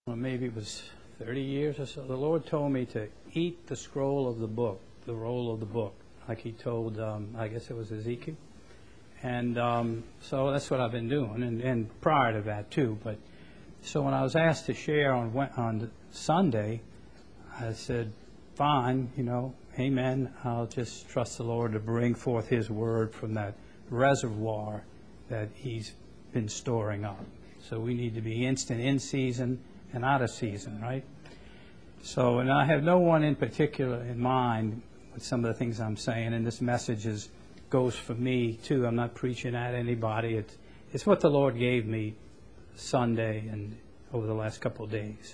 well, maybe it was 30 years or so, the Lord told me to eat the scroll of the book, the roll of the book, like He told, I guess it was Ezekiel. And so that's what I've been doing, and prior to that too. But so when I was asked to share on Sunday, I said, fine, amen. I'll just trust the Lord to bring forth His word from that reservoir that He's been storing up. So we need to be instant in season and out of season, right? So, and I have no one in particular in mind with some of the things I'm saying, and this message goes for me too. I'm not preaching at anybody. It's what the Lord gave me Sunday and over the last couple of days.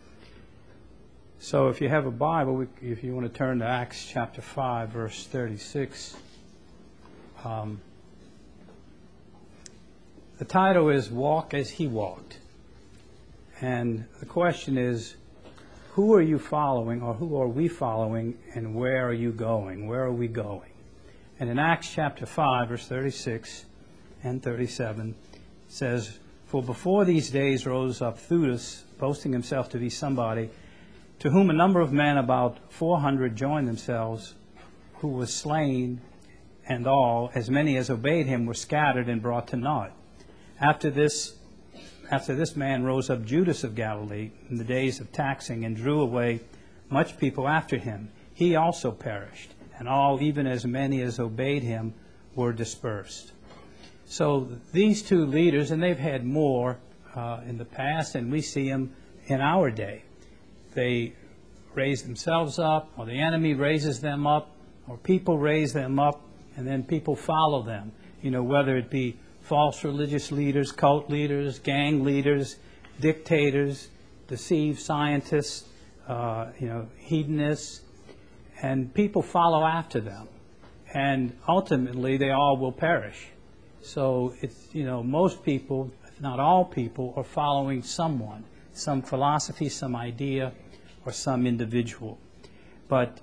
So if you have a Bible, if you want to turn to Acts chapter 5, verse 36, the title is Walk as He Walked. And the question is, who are you following, or who are we following, and where are you going? Where are we going? And in Acts chapter 5, verse 36 and 37, it says, For before these days rose up Theudas, boasting himself to be somebody, to whom a number of men, about 400, joined themselves, who was slain, and all, as many as obeyed him, were scattered and brought to naught. After this man rose up Judas of Galilee in the days of taxing, and drew away much people after him. He also perished, and all, even as many as obeyed him, were dispersed. So these two leaders, and they've had more in the past, and we see them in our day. They raise themselves up, or the enemy raises them up, or people raise them up, and then people follow them. Whether it be false religious leaders, cult leaders, gang leaders, dictators, deceived scientists, hedonists, and people follow after them. And ultimately, they all will perish. So it's, most people, if not all people, are following someone, some philosophy, some idea, or some individual. But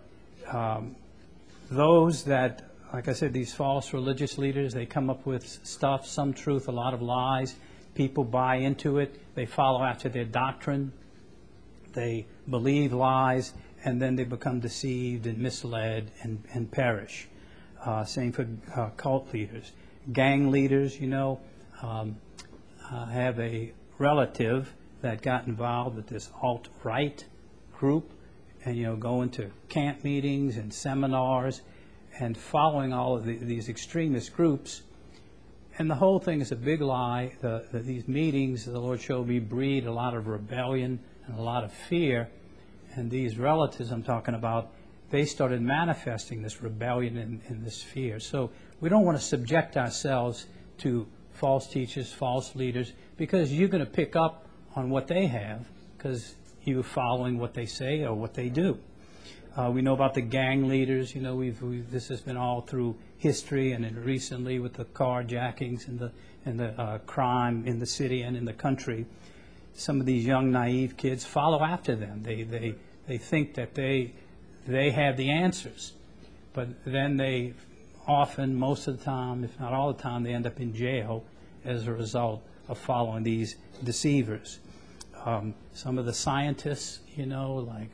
those that, like I said, these false religious leaders, they come up with stuff, some truth, a lot of lies. People buy into it. They follow after their doctrine. They believe lies, and then they become deceived and misled and perish. Same for cult leaders. Gang leaders, I have a relative that got involved with this alt-right group, and going to camp meetings and seminars and following all of these extremist groups. And the whole thing is a big lie. These meetings, the Lord showed me, breed a lot of rebellion and a lot of fear. And these relatives I'm talking about, they started manifesting this rebellion and this fear. So we don't want to subject ourselves to false teachers, false leaders, because you're going to pick up on what they have because you're following what they say or what they do. We know about the gang leaders. This has been all through history, and then recently with the carjackings and the crime in the city and in the country. Some of these young, naive kids follow after them. They think that they have the answers, but then they often, most of the time, if not all the time, they end up in jail as a result of following these deceivers. Some of the scientists, like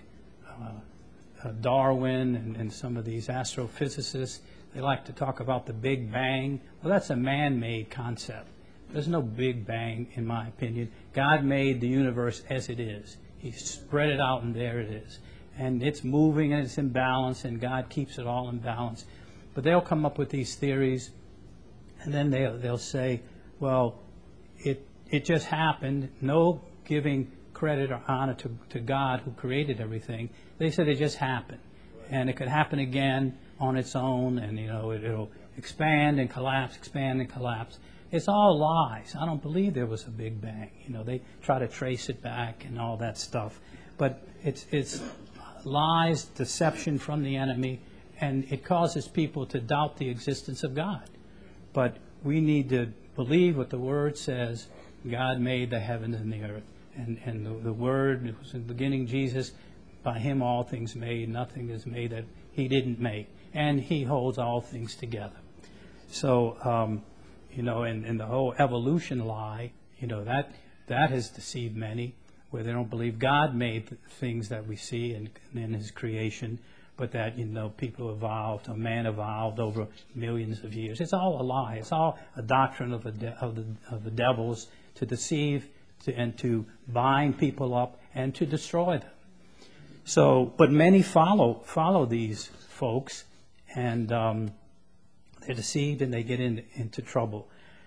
Darwin and some of these astrophysicists, they like to talk about the Big Bang. Well, that's a man-made concept. There's no Big Bang, in my opinion. God made the universe as it is. He spread it out, and there it is. And it's moving, and it's in balance, and God keeps it all in balance. But they'll come up with these theories, and then they'll say, well, it just happened. No giving credit or honor to God who created everything. They said it just happened. And it could happen again on its own, and it'll expand and collapse, expand and collapse. It's all lies. I don't believe there was a Big Bang. They try to trace it back and all that stuff. But it's lies, deception from the enemy, and it causes people to doubt the existence of God. But we need to believe what the Word says. God made the heavens and the earth. And the Word, it was in the beginning Jesus, by Him all things made, nothing is made that He didn't make. And He holds all things together. So, and the whole evolution lie, that has deceived many. where they don't believe God made the things that we see in His creation, but that, people evolved, or man evolved over millions of years. It's all a lie. It's all a doctrine of the devils to deceive and to bind people up and to destroy them. So, but many follow these folks, and they're deceived and they get into trouble.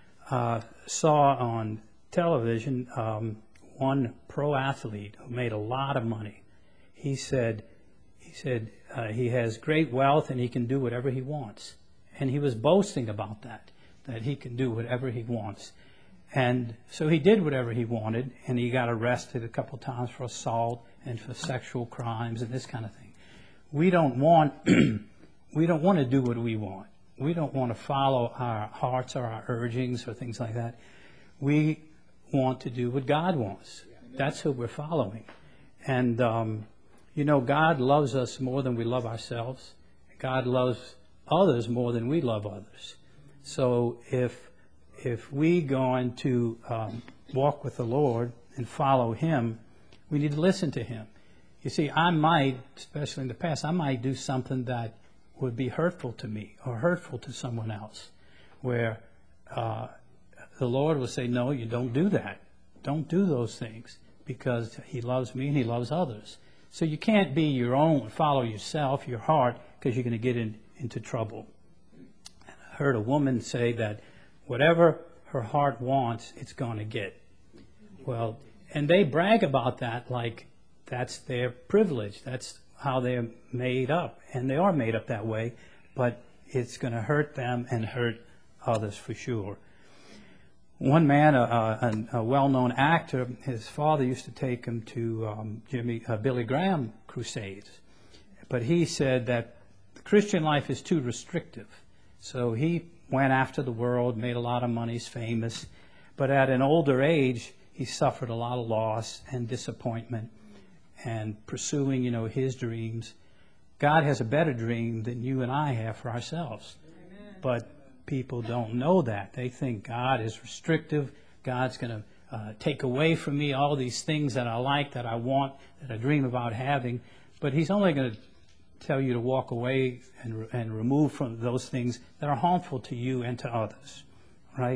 Saw on television one pro athlete who made a lot of money. He said he has great wealth and he can do whatever he wants. And he was boasting about that he can do whatever he wants. And so he did whatever he wanted, and he got arrested a couple times for assault and for sexual crimes and this kind of thing. We don't want to do what we want. We don't want to follow our hearts or our urgings or things like that. We want to do what God wants. That's who we're following. And God loves us more than we love ourselves. God loves others more than we love others. So if we going to walk with the Lord and follow Him, we need to listen to Him. You see, I might, especially in the past, I might do something that would be hurtful to me or hurtful to someone else, where the Lord will say, no, you don't do that. Don't do those things, because He loves me and He loves others. So you can't be your own, follow yourself, your heart, because you're going to get into trouble. I heard a woman say that whatever her heart wants, it's going to get. Well, and they brag about that like that's their privilege. That's how they're made up. And they are made up that way, but it's going to hurt them and hurt others for sure. One man, a well-known actor, his father used to take him to Billy Graham crusades. But he said that the Christian life is too restrictive. So he went after the world, made a lot of money, is famous. But at an older age, he suffered a lot of loss and disappointment and pursuing, his dreams. God has a better dream than you and I have for ourselves. Amen. But people don't know that. They think God is restrictive. God's going to take away from me all these things that I like, that I want, that I dream about having. But He's only going to tell you to walk away and remove from those things that are harmful to you and to others, right?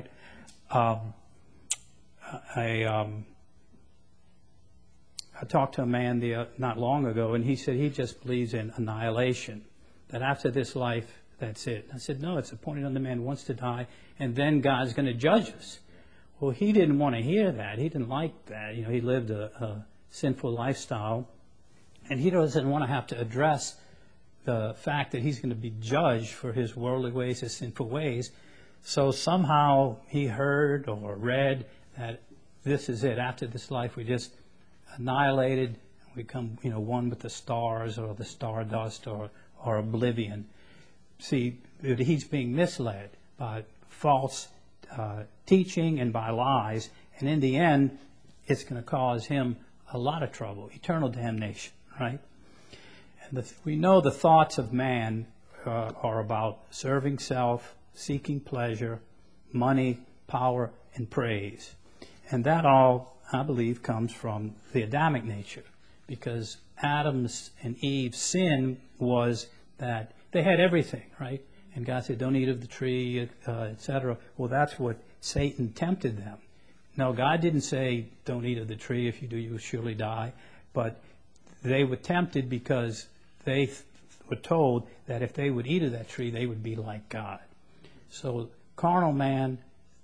I talked to a man not long ago, and he said he just believes in annihilation, that after this life, that's it. I said, no, it's appointed on the man wants to die, and then God's going to judge us. Well, he didn't want to hear that. He didn't like that. He lived a sinful lifestyle, and he doesn't want to have to address the fact that he's going to be judged for his worldly ways, his sinful ways. So somehow he heard or read that this is it. After this life, we just annihilated, we become, one with the stars or the stardust or oblivion. See, he's being misled by false teaching and by lies, and in the end, it's going to cause him a lot of trouble, eternal damnation, right? And we know the thoughts of man are about serving self, seeking pleasure, money, power, and praise. And that all, I believe, comes from the Adamic nature, because Adam's and Eve's sin was that they had everything, right? And God said, don't eat of the tree, etc. Well, that's what Satan tempted them. No, God didn't say, don't eat of the tree. If you do, you will surely die. But they were tempted because they were told that if they would eat of that tree, they would be like God. So carnal man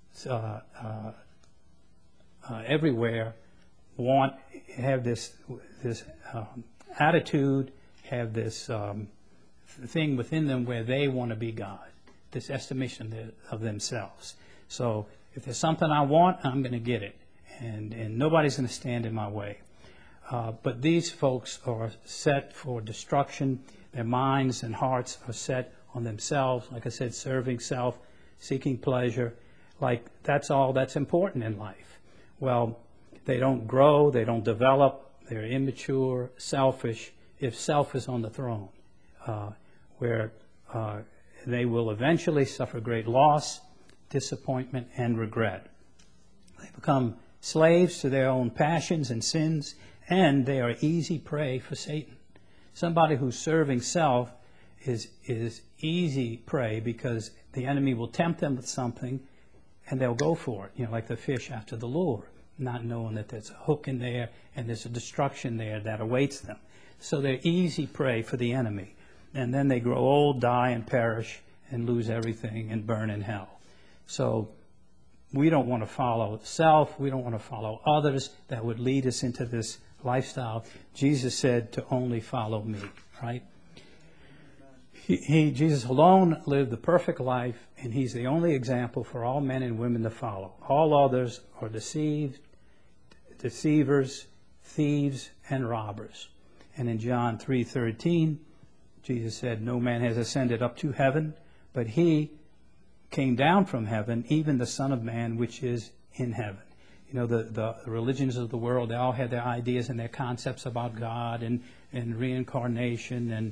everywhere have this attitude, have this thing within them where they want to be God, this estimation of themselves. So if there's something I want, I'm going to get it, and nobody's going to stand in my way. But these folks are set for destruction. Their minds and hearts are set on themselves, like I said, serving self, seeking pleasure, like that's all that's important in life. Well, they don't grow, they don't develop, they're immature, selfish, if self is on the throne, where they will eventually suffer great loss, disappointment, and regret. They become slaves to their own passions and sins, and they are easy prey for Satan. Somebody who's serving self is easy prey because the enemy will tempt them with something and they'll go for it, like the fish after the lure, not knowing that there's a hook in there and there's a destruction there that awaits them. So they're easy prey for the enemy. And then they grow old, die, and perish and lose everything and burn in hell. So we don't want to follow self. We don't want to follow others that would lead us into this lifestyle. Jesus said to only follow me, right? Jesus alone lived the perfect life, and he's the only example for all men and women to follow. All others are deceivers, thieves, and robbers. And in John 3:13, Jesus said, no man has ascended up to heaven, but he came down from heaven, even the Son of Man, which is in heaven. The religions of the world, they all had their ideas and their concepts about God and reincarnation and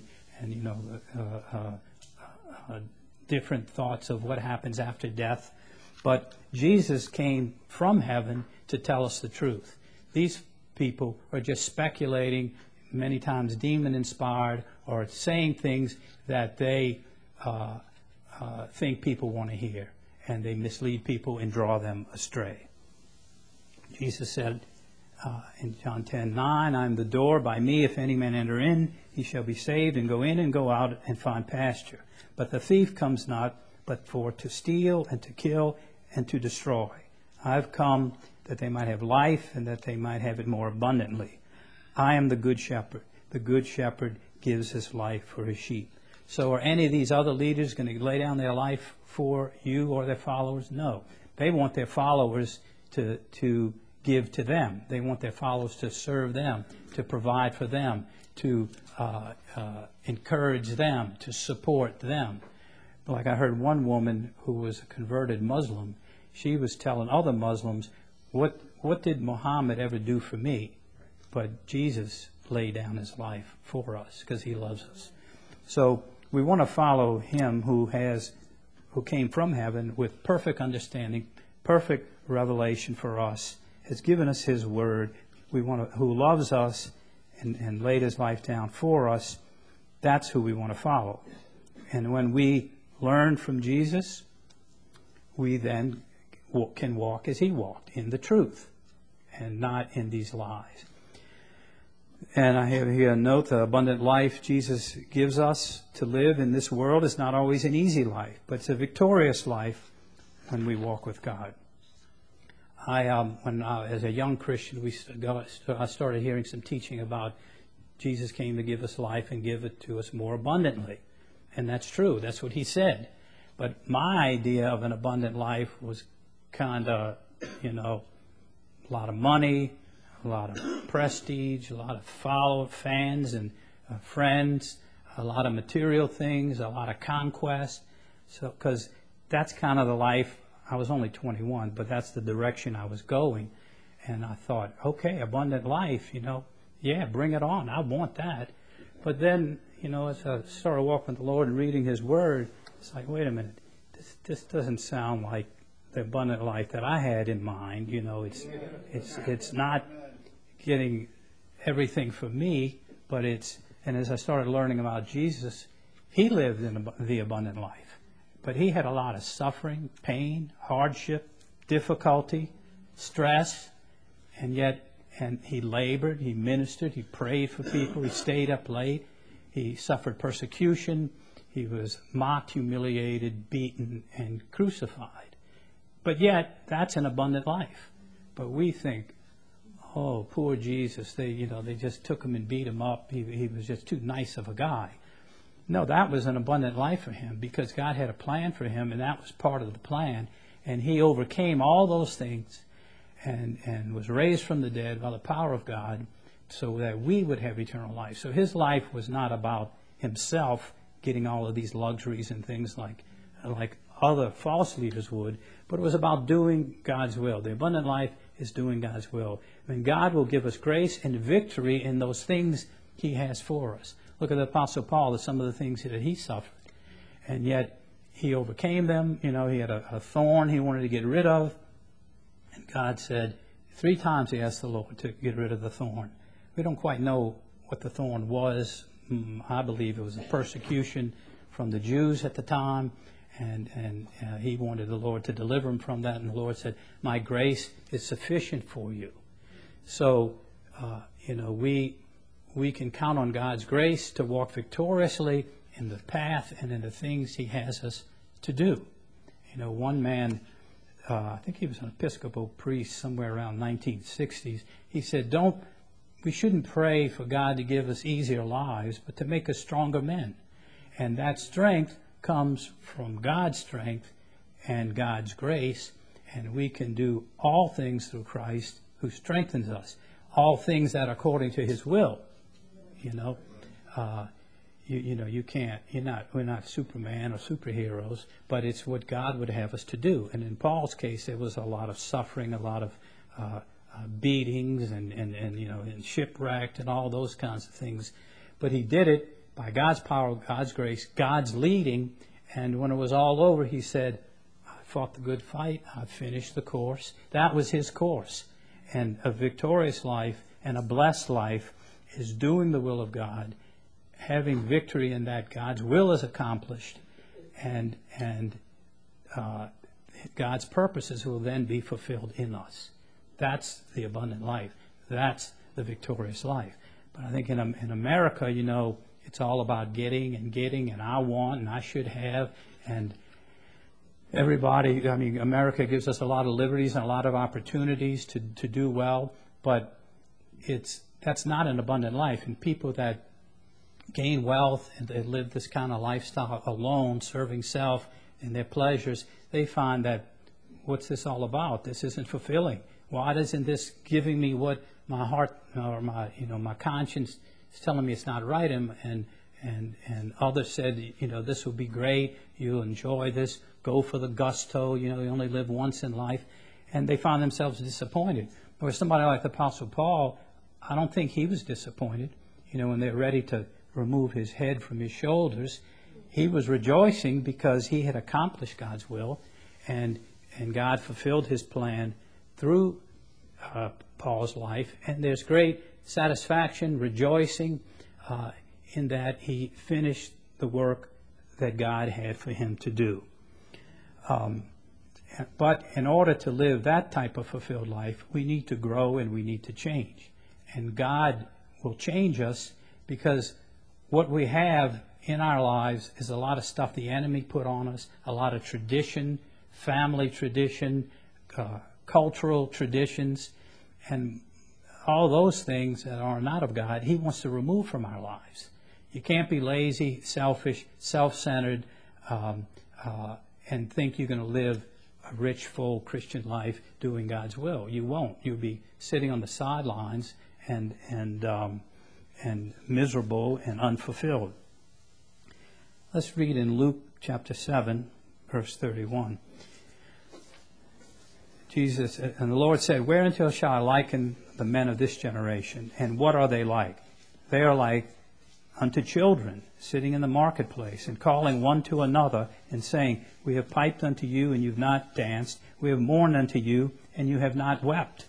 different thoughts of what happens after death. But Jesus came from heaven to tell us the truth. These people are just speculating, many times demon-inspired, or saying things that they think people want to hear, and they mislead people and draw them astray. Jesus said in John 10:9, I am the door. By me, if any man enter in, he shall be saved, and go in and go out and find pasture. But the thief comes not, but for to steal and to kill and to destroy. I have come that they might have life, and that they might have it more abundantly. I am the good shepherd. The good shepherd gives his life for his sheep. So are any of these other leaders going to lay down their life for you or their followers? No. They want their followers to give to them. They want their followers to serve them, to provide for them, to encourage them, to support them. Like I heard one woman who was a converted Muslim, she was telling other Muslims, what did Muhammad ever do for me? But Jesus laid down his life for us because he loves us. So we want to follow him who came from heaven with perfect understanding, perfect revelation for us, has given us his word, who loves us and laid his life down for us. That's who we want to follow. And when we learn from Jesus, we then can walk as he walked, in the truth and not in these lies. And I have here a note, the abundant life Jesus gives us to live in this world is not always an easy life, but it's a victorious life when we walk with God. As a young Christian, I started hearing some teaching about Jesus came to give us life and give it to us more abundantly. And that's true. That's what he said. But my idea of an abundant life was kind of, a lot of money, a lot of prestige, a lot of fans and friends, a lot of material things, a lot of conquest. So, because that's kind of the life. I was only 21, but that's the direction I was going. And I thought, okay, abundant life, yeah, bring it on. I want that. But then, as I started walking with the Lord and reading his word, it's like, wait a minute, this doesn't sound like the abundant life that I had in mind. It's not getting everything for me, but and as I started learning about Jesus, he lived in the abundant life. But he had a lot of suffering, pain, hardship, difficulty, stress, and he labored, he ministered, he prayed for people, he stayed up late, he suffered persecution, he was mocked, humiliated, beaten, and crucified. But yet, that's an abundant life. But we think, oh, poor Jesus, they just took him and beat him up. He was just too nice of a guy. No, that was an abundant life for him because God had a plan for him, and that was part of the plan. And he overcame all those things and was raised from the dead by the power of God so that we would have eternal life. So his life was not about himself getting all of these luxuries and things like other false leaders would, but it was about doing God's will. The abundant life is doing God's will. And God will give us grace and victory in those things he has for us. Look at the Apostle Paul, some of the things that he suffered. And yet he overcame them. He had a thorn he wanted to get rid of. And God said, 3 times he asked the Lord to get rid of the thorn. We don't quite know what the thorn was. I believe it was a persecution from the Jews at the time, and he wanted the Lord to deliver him from that, and the Lord said, "My grace is sufficient for you." So, we can count on God's grace to walk victoriously in the path and in the things he has us to do. One man, I think he was an Episcopal priest somewhere around 1960s, he said, we shouldn't pray for God to give us easier lives, but to make us stronger men. And that strength comes from God's strength and God's grace, and we can do all things through Christ who strengthens us. All things that are according to his will. You can't, we're not Superman or superheroes, but it's what God would have us to do. And in Paul's case, there was a lot of suffering, a lot of beatings and shipwrecked and all those kinds of things. But he did it by God's power, God's grace, God's leading. And when it was all over, he said, "I fought the good fight. I finished the course." That was his course. And a victorious life and a blessed life is doing the will of God, having victory in that God's will is accomplished, and God's purposes will then be fulfilled in us. That's the abundant life. That's the victorious life. But I think in America, it's all about getting, and I want, and I should have, and everybody, America gives us a lot of liberties and a lot of opportunities to do well, but that's not an abundant life. And people that gain wealth and they live this kind of lifestyle alone, serving self and their pleasures, they find that, what's this all about? This isn't fulfilling. Why isn't this giving me what my heart or my conscience is telling me it's not right? And others said, this will be great. You'll enjoy this. Go for the gusto. You only live once in life. And they found themselves disappointed. Or somebody like the Apostle Paul, I don't think he was disappointed. When they're ready to remove his head from his shoulders, he was rejoicing because he had accomplished God's will, and God fulfilled his plan through Paul's life. And there's great satisfaction, rejoicing in that he finished the work that God had for him to do. But in order to live that type of fulfilled life, we need to grow and we need to change. And God will change us, because what we have in our lives is a lot of stuff the enemy put on us, a lot of tradition, family tradition, cultural traditions, and all those things that are not of God, he wants to remove from our lives. You can't be lazy, selfish, self-centered, and think you're going to live a rich, full Christian life doing God's will. You won't. You'll be sitting on the sidelines and miserable and unfulfilled. Let's read in Luke chapter 7, verse 31. Jesus, and the Lord said, "Whereunto shall I liken the men of this generation? And what are they like? They are like unto children sitting in the marketplace and calling one to another and saying, We have piped unto you and you've not danced. We have mourned unto you and you have not wept."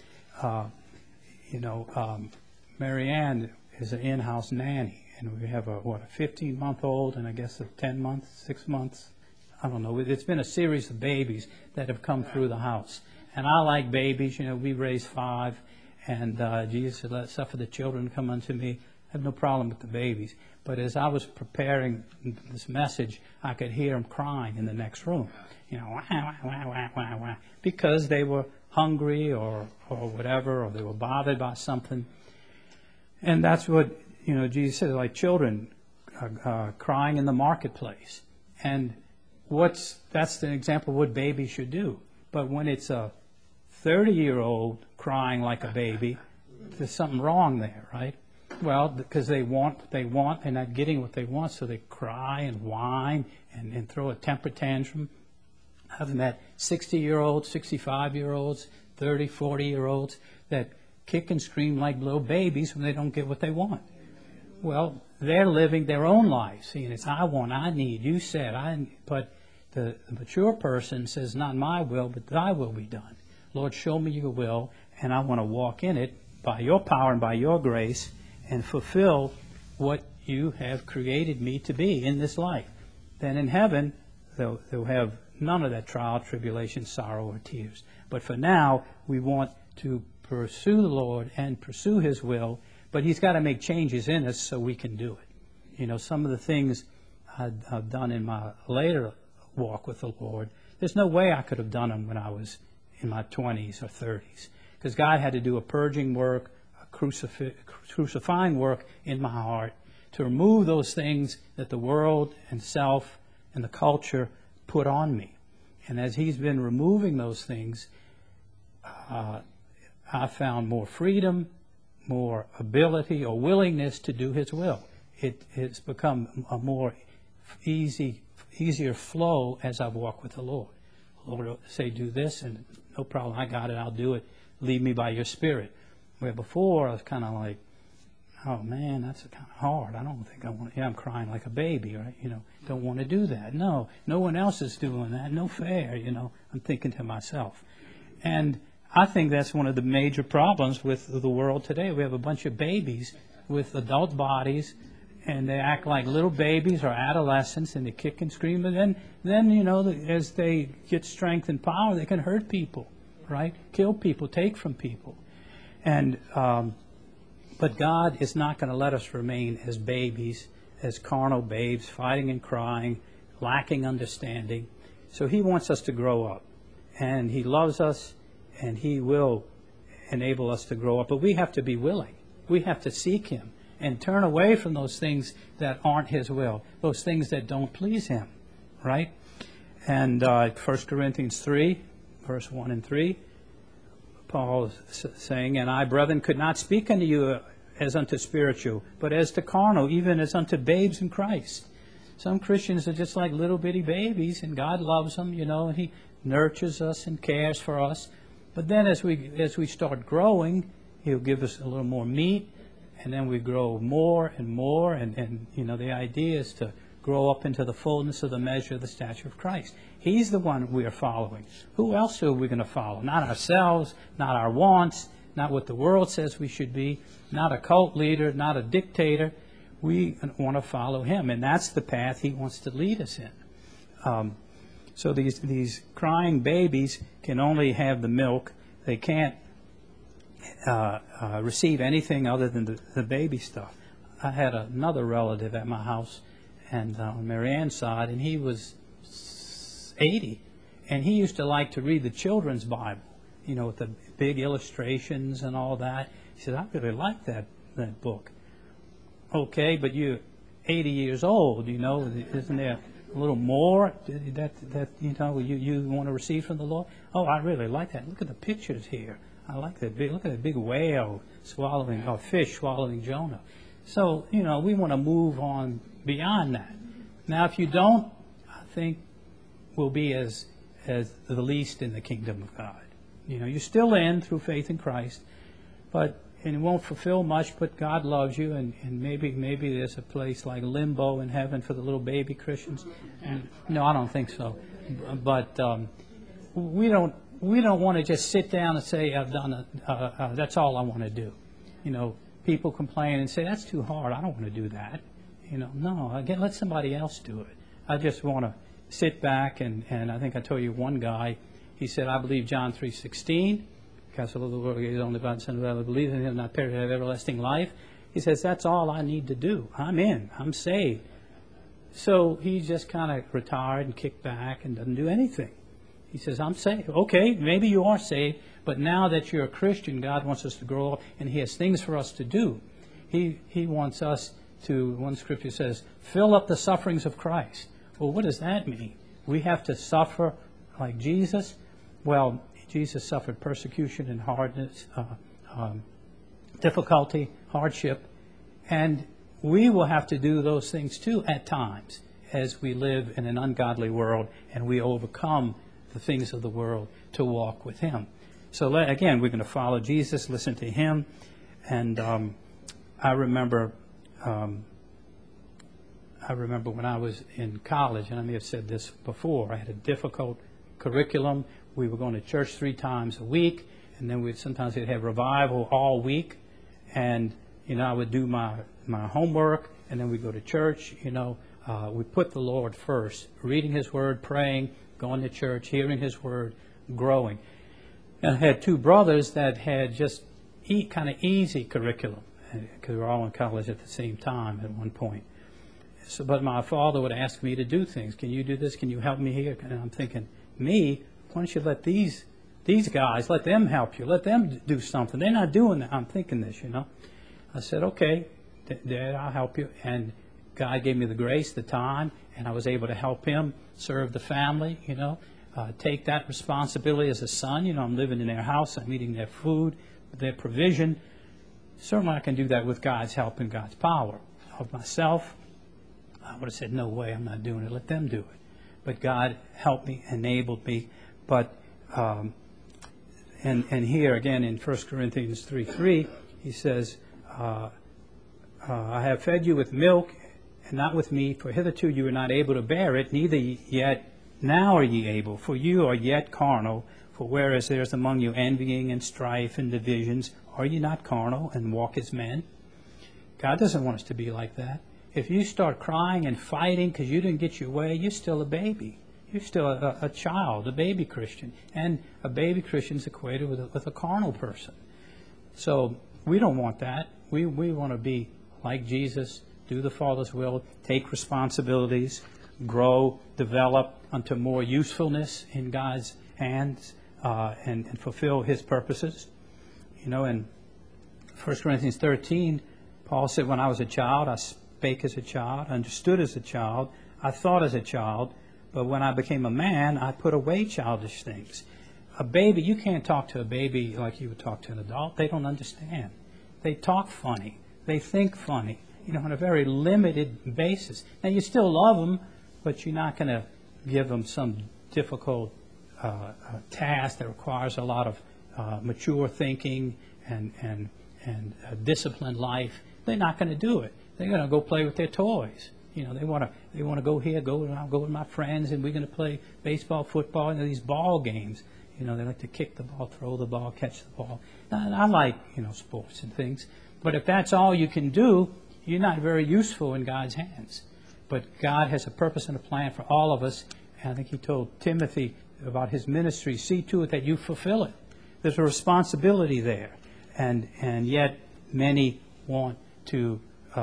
Mary Ann is an in-house nanny, and we have a 15-month-old and I guess a 10 months, 6 months. I don't know. It's been a series of babies that have come through the house. And I like babies. We raised 5. And Jesus said, "Let suffer the children to come unto me." I have no problem with the babies. But as I was preparing this message, I could hear them crying in the next room. Wah, wah, wah, wah, wah, wah, because they were hungry or whatever, or they were bothered by something. And that's what, Jesus said, like children crying in the marketplace. And that's an example of what babies should do. But when it's a 30-year-old crying like a baby, there's something wrong there, right? Well, because they want what they want, they're not getting what they want, so they cry and whine and throw a temper tantrum. I've met 60-year-olds, 65-year-olds, 30, 40-year-olds that kick and scream like little babies when they don't get what they want. Well, they're living their own lives. See, and it's I want, I need, you said, but the mature person says, "Not my will, but thy will be done." Lord, show me your will, and I want to walk in it by your power and by your grace and fulfill what you have created me to be in this life. Then in heaven, they'll have none of that trial, tribulation, sorrow, or tears. But for now, we want to pursue the Lord and pursue His will, but He's got to make changes in us so we can do it. You know, some of the things I've done in my later walk with the Lord, there's no way I could have done them when I was in my 20s or 30s, because God had to do a purging work, a crucifying work in my heart to remove those things that the world and self and the culture put on me. And as He's been removing those things, I found more freedom, more ability or willingness to do His will. It's become a more easier flow as I walk with the Lord. The Lord will say, do this, and no problem, I got it, I'll do it. Lead me by your Spirit. Where before I was kind of like, oh man, that's kind of hard. I don't think I want to. Yeah, I'm crying like a baby, right? You know, don't want to do that. No one else is doing that. No fair, you know. I'm thinking to myself. And I think that's one of the major problems with the world today. We have a bunch of babies with adult bodies, and they act like little babies or adolescents, and they kick and scream. And then you know, as they get strength and power, they can hurt people, right? Kill people, take from people. And but God is not going to let us remain as babies, as carnal babes, fighting and crying, lacking understanding. So He wants us to grow up. And He loves us, and He will enable us to grow up. But we have to be willing. We have to seek Him and turn away from those things that aren't His will, those things that don't please Him, right? And 1 Corinthians 3, verse 1 and 3, Paul is saying, and I, brethren, could not speak unto you as unto spiritual, but as to carnal, even as unto babes in Christ. Some Christians are just like little bitty babies, and God loves them, you know, and He nurtures us and cares for us. But then as we start growing, He'll give us a little more meat, and then we grow more and more, and you know, the idea is to grow up into the fullness of the measure of the stature of Christ. He's the one we are following. Who else are we going to follow? Not ourselves, not our wants, not what the world says we should be, not a cult leader, not a dictator. We want to follow Him, and that's the path He wants to lead us in. So these crying babies can only have the milk. They can't receive anything other than the baby stuff. I had another relative at my house, and on Marianne's side, and he was 80, and he used to like to read the children's Bible, you know, with the big illustrations and all that. He said, I really like that book. Okay, but you're 80 years old, you know, isn't there a little more that you know you want to receive from the Lord? Oh, I really like that. Look at the pictures here. I like that big. Look at that big whale swallowing, or fish swallowing Jonah. So you know, we want to move on beyond that. Now, if you don't, I think we'll be as the least in the kingdom of God. You know, you're still in through faith in Christ, but and it won't fulfill much. But God loves you, and maybe there's a place like limbo in heaven for the little baby Christians. And, no, I don't think so. But we don't want to just sit down and say, I've done that's all I want to do. You know, people complain and say, that's too hard. I don't want to do that. You know, no, again, let somebody else do it. I just want to sit back, and I think I told you one guy, he said, I believe John 3:16, because the Lord gave His only begotten Son, whoever believes in Him not perish but have everlasting life. He says, that's all I need to do. I'm in. I'm saved. So he just kind of retired and kicked back and doesn't do anything. He says, I'm saved. Okay, maybe you are saved, but now that you're a Christian, God wants us to grow up, and He has things for us to do. He wants us to, one scripture says, fill up the sufferings of Christ. Well, what does that mean? We have to suffer like Jesus? Well, Jesus suffered persecution and hardness, difficulty, hardship, and we will have to do those things too at times as we live in an ungodly world and we overcome the things of the world to walk with Him. So again, we're going to follow Jesus, listen to Him, and I remember when I was in college, and I may have said this before, I had a difficult curriculum. We were going to church 3 times a week, and then sometimes we'd have revival all week, and I would do my homework, and then we'd go to church. We put the Lord first, reading His Word, praying, going to church, hearing His Word, growing. And I had two brothers that had just kind of easy curriculum, because we were all in college at the same time at one point. But my father would ask me to do things. Can you do this? Can you help me here? And I'm thinking, me? Why don't you let these guys, let them help you. Let them do something. They're not doing that. I'm thinking this, I said, okay, Dad, I'll help you. And God gave me the grace, the time, and I was able to help him serve the family, take that responsibility as a son. I'm living in their house. I'm eating their food, their provision. Certainly I can do that with God's help and God's power. Of myself, I would have said, no way, I'm not doing it. Let them do it. But God helped me, enabled me. But, and here again in 1 Corinthians 3:3, he says, I have fed you with milk and not with meat, for hitherto you were not able to bear it, neither yet now are ye able, for you are yet carnal. For whereas there is among you envying and strife and divisions, are ye not carnal and walk as men? God doesn't want us to be like that. If you start crying and fighting because you didn't get your way, you're still a baby. You're still a child, a baby Christian. And a baby Christian is equated with a carnal person. So we don't want that. We want to be like Jesus, do the Father's will, take responsibilities, grow, develop unto more usefulness in God's hands, and fulfill His purposes. In 1 Corinthians 13, Paul said, when I was a child, I spake as a child, understood as a child, I thought as a child, but when I became a man, I put away childish things. A baby, you can't talk to a baby like you would talk to an adult. They don't understand. They talk funny. They think funny, on a very limited basis. Now, you still love them, but you're not going to give them some difficult task that requires a lot of mature thinking and disciplined life. They're not going to do it. They're going to go play with their toys. They want to go here, I'll go with my friends, and we're going to play baseball, football, these ball games. They like to kick the ball, throw the ball, catch the ball. And I like, sports and things. But if that's all you can do, you're not very useful in God's hands. But God has a purpose and a plan for all of us. And I think He told Timothy about his ministry, see to it that you fulfill it. There's a responsibility there. And yet many want to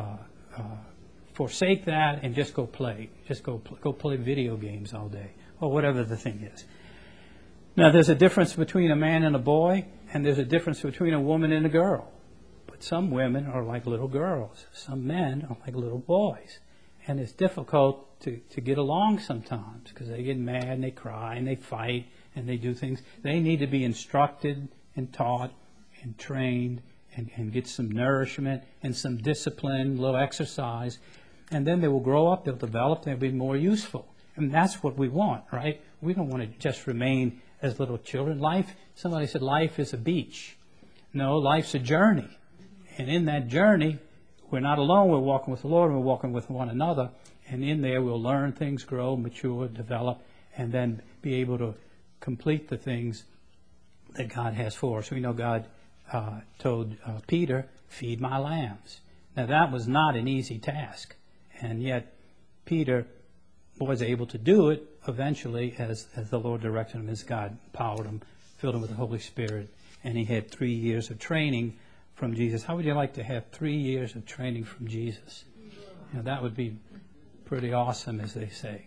forsake that and just go play. Just go play video games all day, or whatever the thing is. Now, there's a difference between a man and a boy, and there's a difference between a woman and a girl. But some women are like little girls. Some men are like little boys. And it's difficult to get along sometimes because they get mad and they cry and they fight and they do things. They need to be instructed and taught and trained and get some nourishment and some discipline, a little exercise. And then they will grow up, they'll develop, they'll be more useful. And that's what we want, right? We don't want to just remain as little children. Somebody said life is a beach. No, life's a journey. And in that journey, we're not alone. We're walking with the Lord, and we're walking with one another. And in there, we'll learn things, grow, mature, develop, and then be able to complete the things that God has for us. We know God told Peter, feed my lambs. Now, that was not an easy task. And yet, Peter was able to do it eventually as the Lord directed him, as God empowered him, filled him with the Holy Spirit. And he had 3 years of training from Jesus. How would you like to have 3 years of training from Jesus? That would be pretty awesome, as they say.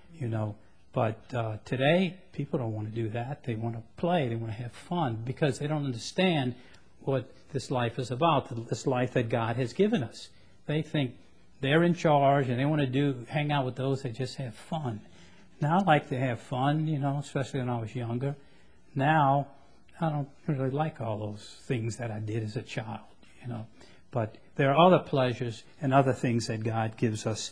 But today, people don't want to do that. They want to play. They want to have fun because they don't understand what this life is about, this life that God has given us. They think they're in charge and they want to hang out with those that just have fun. Now, I like to have fun, especially when I was younger. Now, I don't really like all those things that I did as a child, But there are other pleasures and other things that God gives us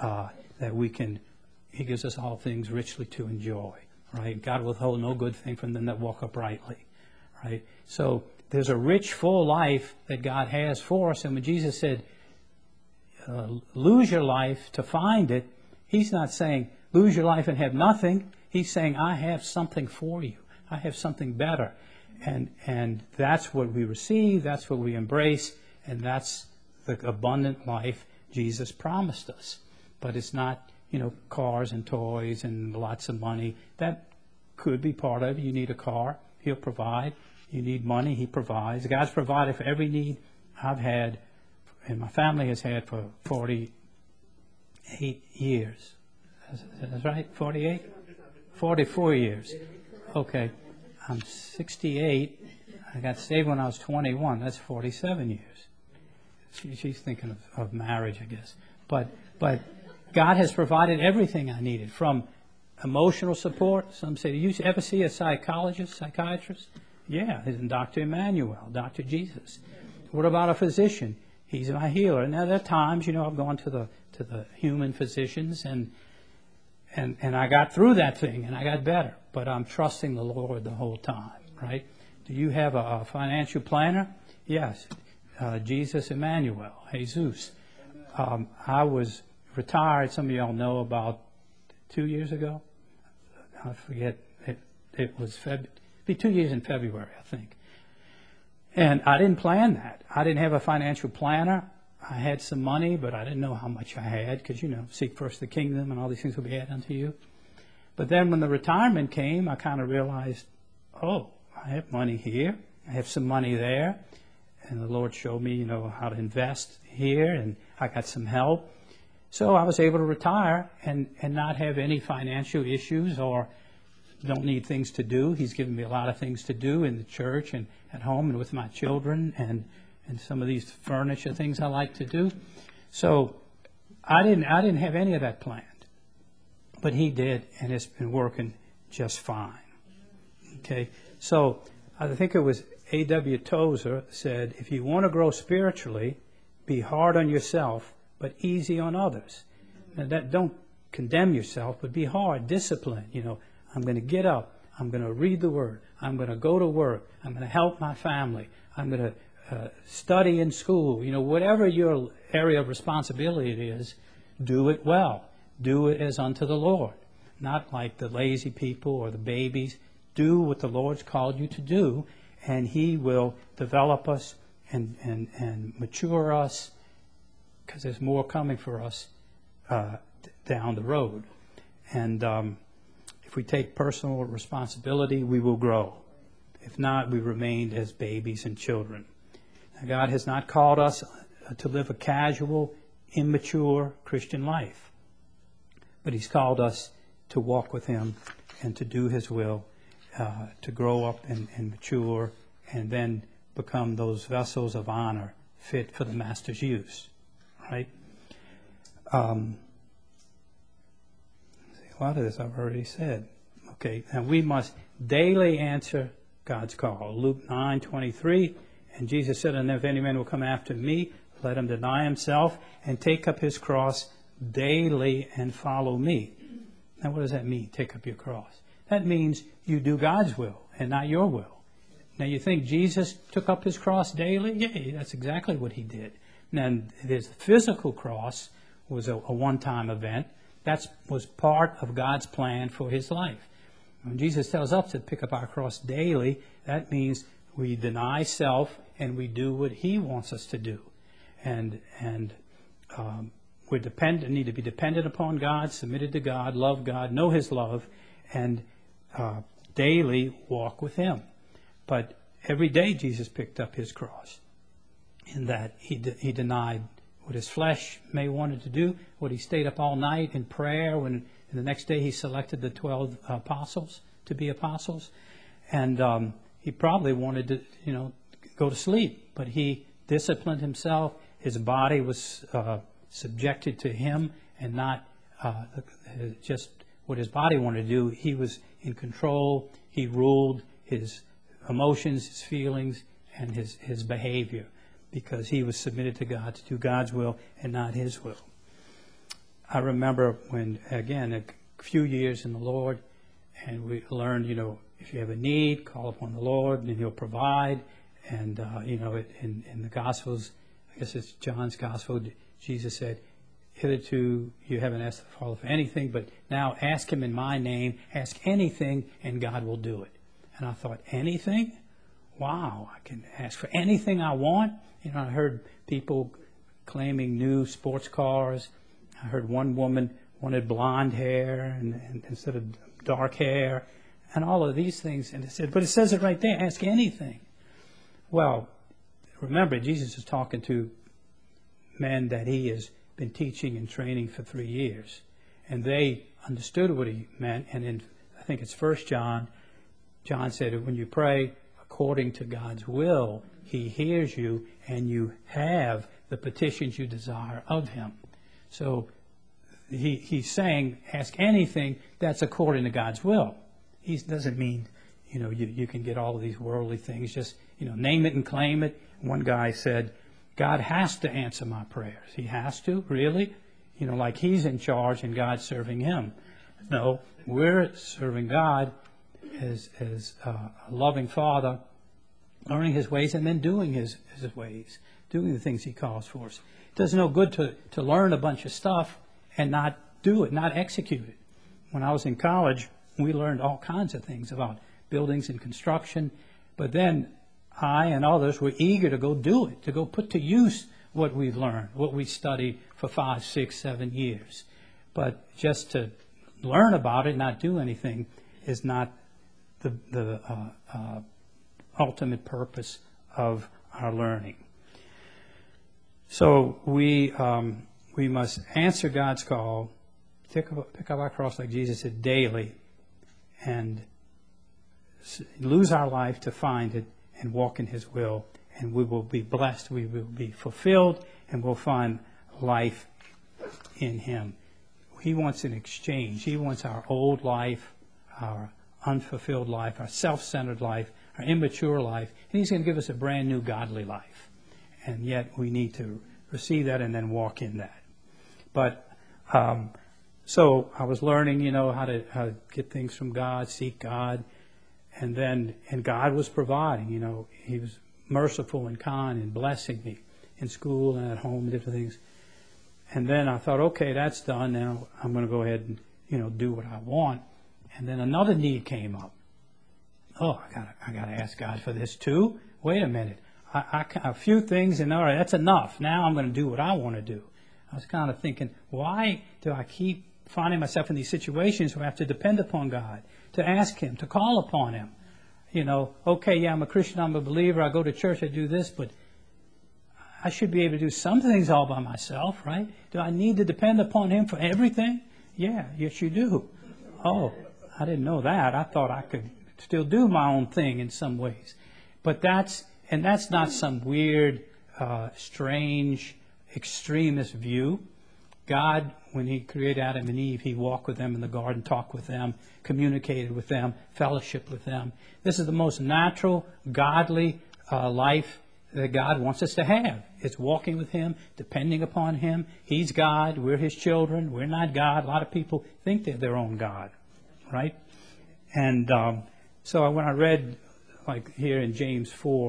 He gives us all things richly to enjoy, right? God will withhold no good thing from them that walk uprightly, right? So there's a rich, full life that God has for us. And when Jesus said, lose your life to find it, He's not saying lose your life and have nothing. He's saying, I have something for you. I have something better. And that's what we receive, that's what we embrace, and that's the abundant life Jesus promised us. But it's not, cars and toys and lots of money. That could be part of it. You need a car, He'll provide. You need money, He provides. God's provided for every need I've had, and my family has had for 48 years. That's right? 48? 44 years. Okay. I'm 68. I got saved when I was 21. That's 47 years. She's thinking of marriage, I guess. But God has provided everything I needed, from emotional support. Some say, do you ever see a psychiatrist? Yeah, isn't Dr. Emmanuel, Dr. Jesus. What about a physician? He's my healer. Now there are times, I've gone to the human physicians and I got through that thing and I got better. But I'm trusting the Lord the whole time, right? Do you have a financial planner? Yes, Jesus Emmanuel, Jesus. I was retired. Some of y'all know about 2 years ago. I forget. It was be 2 years in February, I think. And I didn't plan that. I didn't have a financial planner. I had some money, but I didn't know how much I had because, seek first the kingdom and all these things will be added unto you. But then when the retirement came, I kind of realized, I have money here. I have some money there. And the Lord showed me, how to invest here, and I got some help. So I was able to retire and not have any financial issues or don't need things to do. He's given me a lot of things to do in the church and at home and with my children and some of these furniture things I like to do. So I didn't have any of that planned. But He did, and it's been working just fine. Okay? So I think it was A.W. Tozer said, if you want to grow spiritually, be hard on yourself, but easy on others. Now don't condemn yourself, but be hard, discipline. I'm going to get up. I'm going to read the Word. I'm going to go to work. I'm going to help my family. I'm going to study in school. Whatever your area of responsibility it is, do it well. Do it as unto the Lord. Not like the lazy people or the babies. Do what the Lord's called you to do, and He will develop us and mature us, because there's more coming for us down the road. And if we take personal responsibility, we will grow. If not, we remain as babies and children. Now, God has not called us to live a casual, immature Christian life. But He's called us to walk with Him and to do His will, to grow up and mature, and then become those vessels of honor fit for the Master's use. Right? A lot of this I've already said. Okay, now we must daily answer God's call. Luke 9:23, and Jesus said, and if any man will come after me, let him deny himself and take up his cross daily and follow me. Now what does that mean, take up your cross? That means you do God's will and not your will. Now you think Jesus took up His cross daily? Yeah, that's exactly what He did. Now His physical cross was a one-time event. That was part of God's plan for His life. When Jesus tells us to pick up our cross daily, that means we deny self and we do what He wants us to do. And we're dependent, need to be dependent upon God, submitted to God, love God, know His love, and daily walk with Him. But every day Jesus picked up His cross, in that He denied what His flesh may wanted to do, what He stayed up all night in prayer, when the next day He selected the 12 apostles to be apostles. And He probably wanted to, go to sleep, but He disciplined Himself. His body was subjected to Him and not just what His body wanted to do. He was in control. He ruled His emotions, His feelings, and His behavior, because He was submitted to God to do God's will and not His will. I remember when, again, a few years in the Lord, and we learned, if you have a need, call upon the Lord, and He'll provide. And, in the Gospels, I guess it's John's Gospel, Jesus said, hitherto you haven't asked the Father for anything, but now ask Him in my name, ask anything, and God will do it. And I thought, anything? wow, I can ask for anything I want. You know, I heard people claiming new sports cars. I heard one woman wanted blonde hair and instead of dark hair, and all of these things. And it said, but it says it right there, ask anything. Well, remember, Jesus is talking to men that he has been teaching and training for 3 years. And they understood what he meant. And in, I think it's 1 John, John said that when you pray according to God's will, he hears you and you have the petitions you desire of him. So he's saying, ask anything that's according to God's will. He doesn't mean, you know, you can get all of these worldly things, just, you know, name it and claim it. One guy said, God has to answer my prayers. He has to? Really? You know, like he's in charge and God's serving him. No, we're serving God as a loving Father, learning his ways and then doing his ways, doing the things he calls for us. It does no good to learn a bunch of stuff and not do it, not execute it. When I was in college, we learned all kinds of things about buildings and construction, but then I and others were eager to go do it, to go put to use what we've learned, what we studied for 5, 6, 7 years. But just to learn about it, not do anything, is not the ultimate purpose of our learning. So we must answer God's call, pick up our cross like Jesus did daily, and lose our life to find it and walk in his will, and we will be blessed, we will be fulfilled, and we'll find life in him. He wants an exchange. He wants our old life, our unfulfilled life, our self-centered life, our immature life, and he's going to give us a brand new godly life. And yet we need to receive that and then walk in that. But so I was learning, you know, how to get things from God, seek God, and God was providing. You know, he was merciful and kind and blessing me in school and at home and different things. And then I thought, okay, that's done. Now I'm going to go ahead and, you know, do what I want. And then another need came up. Oh, I got to ask God for this too. Wait a minute. A few things, and all right, that's enough. Now I'm going to do what I want to do. I was kind of thinking, why do I keep finding myself in these situations where I have to depend upon God, to ask him, to call upon him? You know, okay, yeah, I'm a Christian, I'm a believer, I go to church, I do this, but I should be able to do some things all by myself, right? Do I need to depend upon him for everything? Yeah, yes you do. Oh, I didn't know that. I thought I could still do my own thing in some ways. But that's not some weird, strange, extremist view. God, when he created Adam and Eve, he walked with them in the garden, talked with them, communicated with them, fellowshiped with them. This is the most natural, godly life that God wants us to have. It's walking with him, depending upon him. He's God. We're his children. We're not God. A lot of people think they're their own God, right? And so when I read, like here in James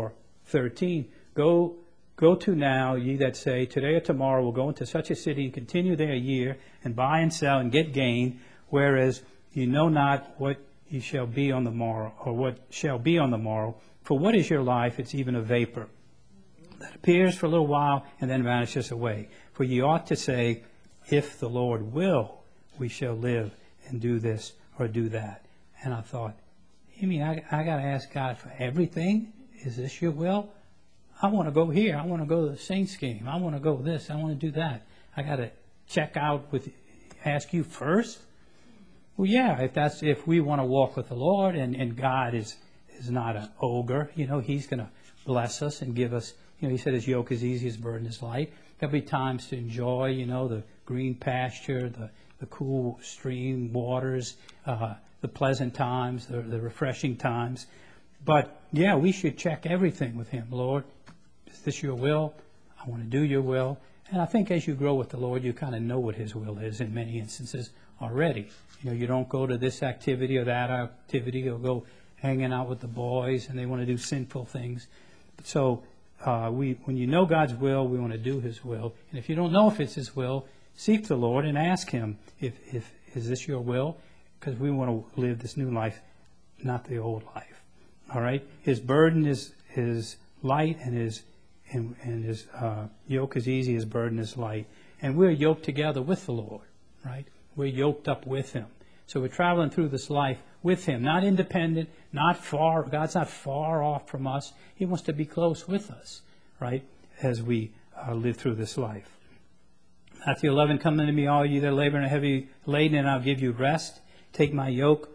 4:13, Go to now, ye that say, today or tomorrow we'll go into such a city and continue there a year, and buy and sell and get gain, whereas you know not what ye shall be on the morrow, or what shall be on the morrow. For what is your life? It's even a vapor that appears for a little while and then vanishes away. For ye ought to say, if the Lord will, we shall live and do this or do that. And I thought, you mean I got to ask God for everything? Is this your will? I want to go here. I want to go to the Saints game. I want to go this. I want to do that. I got to check out ask you first? Well, yeah, if we want to walk with the Lord and God is not an ogre, you know, he's going to bless us and give us, you know, he said his yoke is easy, his burden is light. There'll be times to enjoy, you know, the green pasture, the cool stream waters, the pleasant times, the refreshing times. But, yeah, we should check everything with him. Lord, is this your will? I want to do your will. And I think as you grow with the Lord, you kind of know what his will is in many instances already. You know, you don't go to this activity or that activity or go hanging out with the boys and they want to do sinful things. So when you know God's will, we want to do his will. And if you don't know if it's his will, seek the Lord and ask him, is this your will? Because we want to live this new life, not the old life. All right? His burden is light, and his yoke is easy, his burden is light. And we're yoked together with the Lord, right? We're yoked up with Him. So we're traveling through this life with Him, not independent, not far. God's not far off from us. He wants to be close with us, right, as we live through this life. Matthew 11, come unto me, all ye that labor and are heavy laden, and I'll give you rest. Take my yoke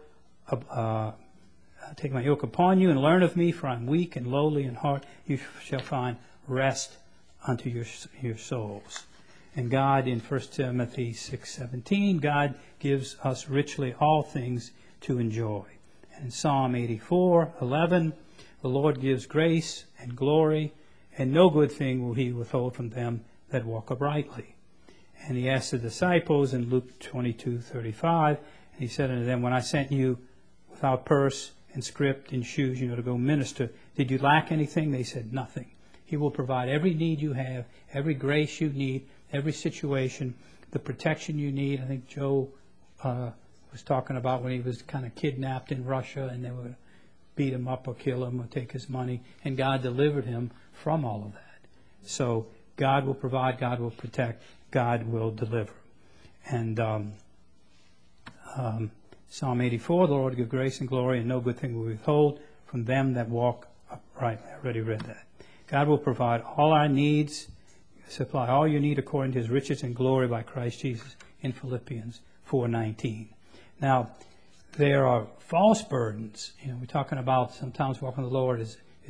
upon you, and learn of me, for I'm weak and lowly in heart. You shall find rest unto your souls. And God, in 1 Timothy 6:17, God gives us richly all things to enjoy. And in Psalm 84:11, the Lord gives grace and glory, and no good thing will He withhold from them that walk uprightly. And He asked the disciples in Luke 22:35, and He said unto them, when I sent you without purse and scrip and shoes, to go minister, did you lack anything? They said, nothing. He will provide every need you have, every grace you need, every situation, the protection you need. I think Joe was talking about when he was kind of kidnapped in Russia, and they would beat him up or kill him or take his money, and God delivered him from all of that. So God will provide, God will protect, God will deliver. And Psalm 84, the Lord give grace and glory, and no good thing will withhold from them that walk uprightly. I already read that. God will provide all our needs, supply all your need according to His riches and glory by Christ Jesus in Philippians 4:19. Now, there are false burdens. We're talking about sometimes walking with the Lord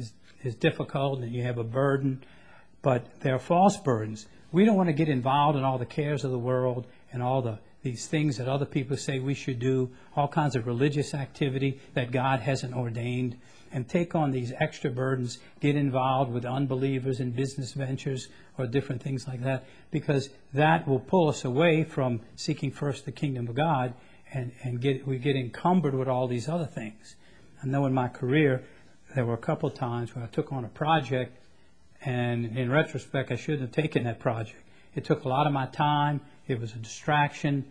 is difficult, and you have a burden, but there are false burdens. We don't want to get involved in all the cares of the world and all these things that other people say we should do, all kinds of religious activity that God hasn't ordained, and take on these extra burdens, get involved with unbelievers in business ventures or different things like that, because that will pull us away from seeking first the kingdom of God, and we get encumbered with all these other things. I know in my career there were a couple of times where I took on a project, and in retrospect I shouldn't have taken that project. It took a lot of my time. It was a distraction.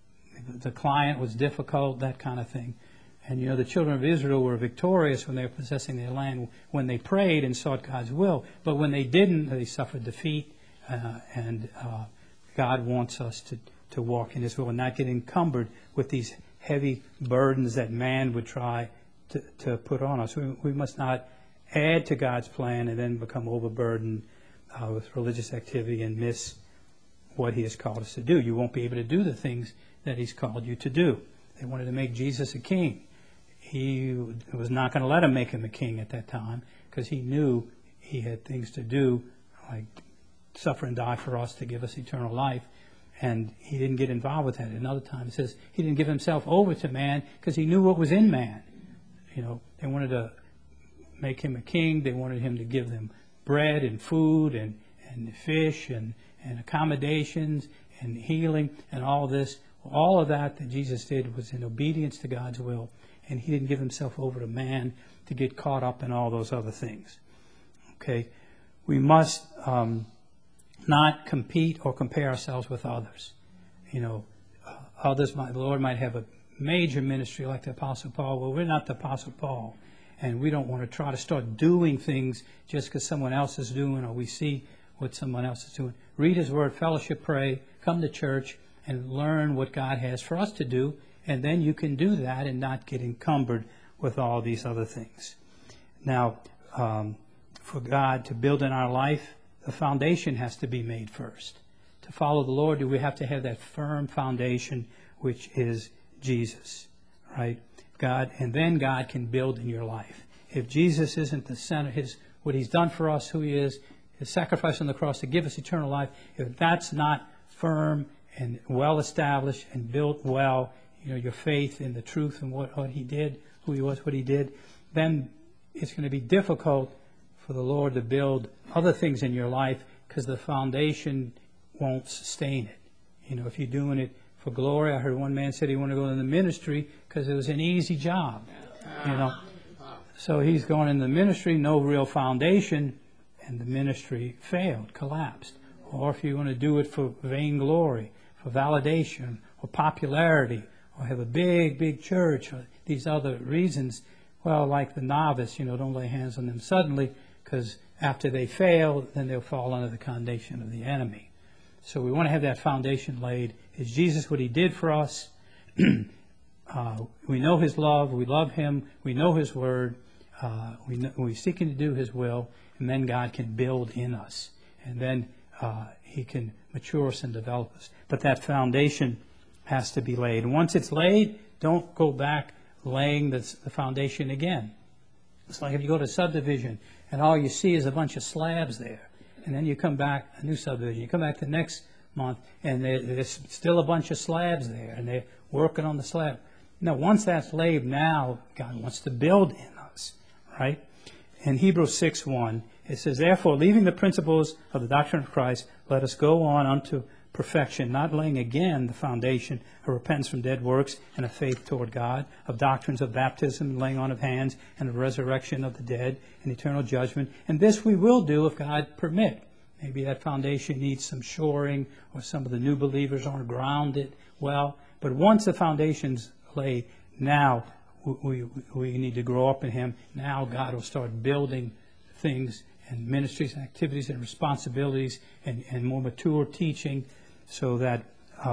The client was difficult, that kind of thing. And the children of Israel were victorious when they were possessing their land, when they prayed and sought God's will. But when they didn't, they suffered defeat. And God wants us to walk in His will and not get encumbered with these heavy burdens that man would try to put on us. We must not add to God's plan and then become overburdened with religious activity and miss what He has called us to do. You won't be able to do the things that He's called you to do. They wanted to make Jesus a king. He was not going to let Him make Him a king at that time, because He knew He had things to do, like suffer and die for us to give us eternal life. And He didn't get involved with that. Another time it says He didn't give Himself over to man because He knew what was in man. They wanted to make Him a king. They wanted Him to give them bread and food and fish and accommodations and healing and all this. All of that Jesus did was in obedience to God's will, and He didn't give Himself over to man to get caught up in all those other things. Okay, we must not compete or compare ourselves with others. The Lord might have a major ministry like the Apostle Paul. Well, we're not the Apostle Paul, and we don't want to try to start doing things just because someone else is doing, or we see what someone else is doing. Read His Word, fellowship, pray, come to church, and learn what God has for us to do, and then you can do that and not get encumbered with all these other things. Now, for God to build in our life, the foundation has to be made first. To follow the Lord, we have to have that firm foundation, which is Jesus, right? And then God can build in your life. If Jesus isn't the center, what He's done for us, who He is, His sacrifice on the cross to give us eternal life, if that's not firm and well established and built well, your faith in the truth and what He did, who He was, what He did, then it's going to be difficult for the Lord to build other things in your life, because the foundation won't sustain it. If you're doing it for glory, I heard one man said he wanted to go in the ministry because it was an easy job. So he's going in the ministry, no real foundation, and the ministry failed, collapsed. Or if you want to do it for vainglory, for validation, or popularity, or have a big, big church, or these other reasons, Well, like the novice, don't lay hands on them suddenly, because after they fail, then they'll fall under the condemnation of the enemy. So we want to have that foundation laid. Is Jesus what he did for us? We know his love. We love him. We know his word. We're seeking to do his will. And then God can build in us. And then he can mature us and develop us. But that foundation has to be laid. And once it's laid, don't go back laying the foundation again. It's like if you go to a subdivision and all you see is a bunch of slabs there. And then you come back, a new subdivision, you come back the next month and there's still a bunch of slabs there and they're working on the slab. No, once that's laid, now God wants to build in us, right? In Hebrews 6:1, it says, therefore, leaving the principles of the doctrine of Christ, let us go on unto perfection, not laying again the foundation of repentance from dead works and of faith toward God, of doctrines of baptism and laying on of hands, and of resurrection of the dead and eternal judgment. And this we will do if God permit. Maybe that foundation needs some shoring, or some of the new believers aren't grounded well. But once the foundation's laid, now we need to grow up in him. Now God will start building things and ministries and activities and responsibilities and more mature teaching, so that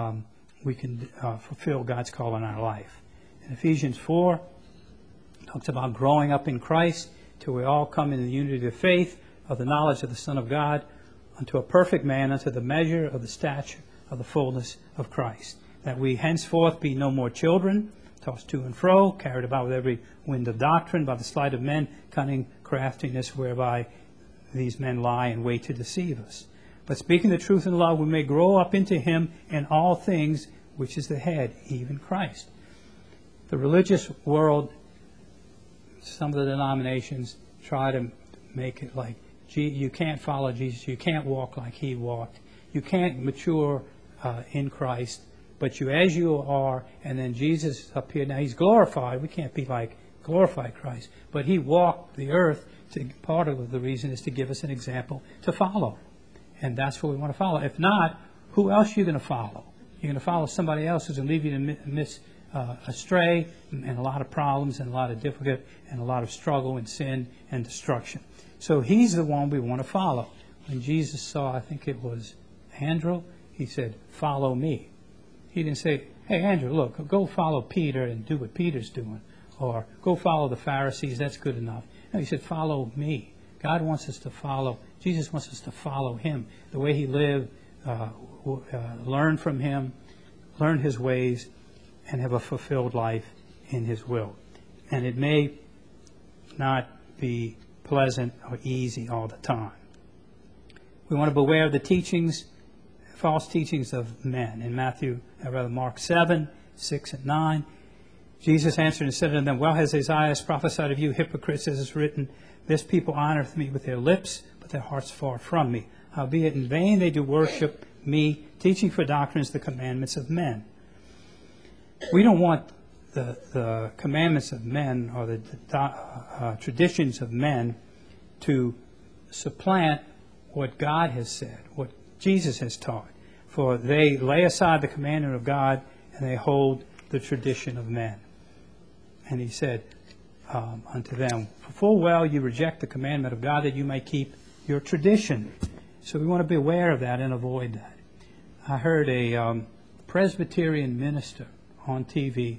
we can fulfill God's call in our life. In Ephesians 4, it talks about growing up in Christ till we all come in the unity of faith, of the knowledge of the Son of God, unto a perfect man, unto the measure of the stature of the fullness of Christ. That we henceforth be no more children, tossed to and fro, carried about with every wind of doctrine, by the sleight of men, cunning craftiness, whereby these men lie and wait to deceive us. But speaking the truth in love, we may grow up into him in all things, which is the head, even Christ. The religious world, some of the denominations try to make it like, you can't follow Jesus, you can't walk like he walked, you can't mature in Christ, but you as you are, and then Jesus up here, now he's glorified, we can't be like glorified Christ, but he walked the earth. Part of the reason is to give us an example to follow. And that's what we want to follow. If not, who else are you going to follow? You're going to follow somebody else who's going to leave you to astray, and a lot of problems and a lot of difficulty and a lot of struggle and sin and destruction. So he's the one we want to follow. When Jesus saw, I think it was Andrew, he said, follow me. He didn't say, hey, Andrew, look, go follow Peter and do what Peter's doing. Or go follow the Pharisees, that's good enough. No, he said, follow me. God wants us to follow. Jesus wants us to follow him. The way he lived, learn from him, learn his ways, and have a fulfilled life in his will. And it may not be pleasant or easy all the time. We want to beware of the teachings, false teachings of men. In Mark 7, 6 and 9, Jesus answered and said unto them, well has Isaiah prophesied of you, hypocrites, as is written, this people honoreth me with their lips, but their hearts far from me. Howbeit in vain they do worship me, teaching for doctrines the commandments of men. We don't want the commandments of men or the traditions of men to supplant what God has said, what Jesus has taught. For they lay aside the commandment of God and they hold the tradition of men. And he said unto them, for full well you reject the commandment of God that you may keep your tradition. So we want to be aware of that and avoid that. I heard a Presbyterian minister on TV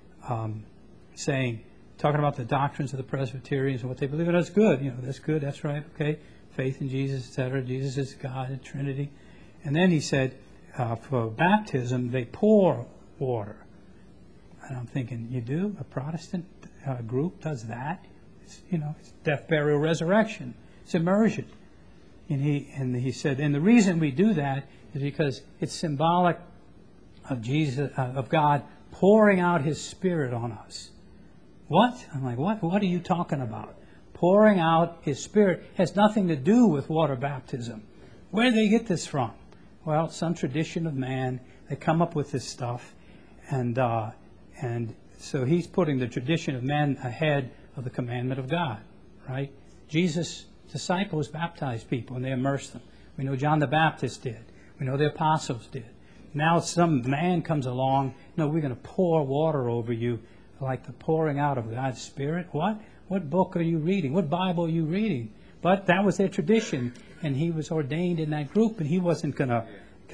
talking about the doctrines of the Presbyterians and what they believe in. That's good. That's good. That's right. Okay. Faith in Jesus, etc. Jesus is God, the Trinity. And then he said, for baptism, they pour water. And I'm thinking, you do? A Protestant group does that? It's death, burial, resurrection. It's immersion. And he said, and the reason we do that is because it's symbolic of Jesus, of God pouring out his Spirit on us. What? I'm like, what are you talking about? Pouring out his Spirit has nothing to do with water baptism. Where did they get this from? Well, some tradition of man. They come up with this stuff. And so he's putting the tradition of men ahead of the commandment of God, right? Jesus' disciples baptized people and they immersed them. We know John the Baptist did. We know the apostles did. Now some man comes along, no, we're going to pour water over you like the pouring out of God's Spirit. What book are you reading? What Bible are you reading? But that was their tradition, and he was ordained in that group, and he wasn't gonna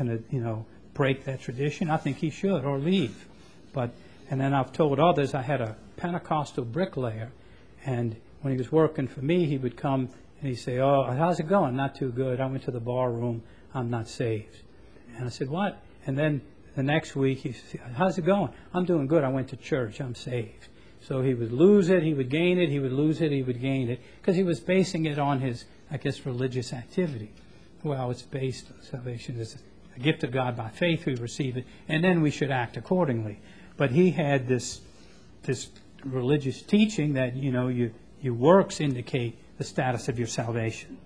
break that tradition. I think he should, or leave. And then I've told others, I had a Pentecostal bricklayer, and when he was working for me, he would come and he'd say, "Oh, how's it going?" "Not too good. I went to the bar room. I'm not saved." And I said, "What?" And then the next week, he said, "How's it going?" "I'm doing good. I went to church. I'm saved." So he would lose it, he would gain it, he would lose it, he would gain it, because he was basing it on his, I guess, religious activity. Well, it's based, salvation is a gift of God by faith, we receive it, and then we should act accordingly. But he had this religious teaching that, your works indicate the status of your salvation.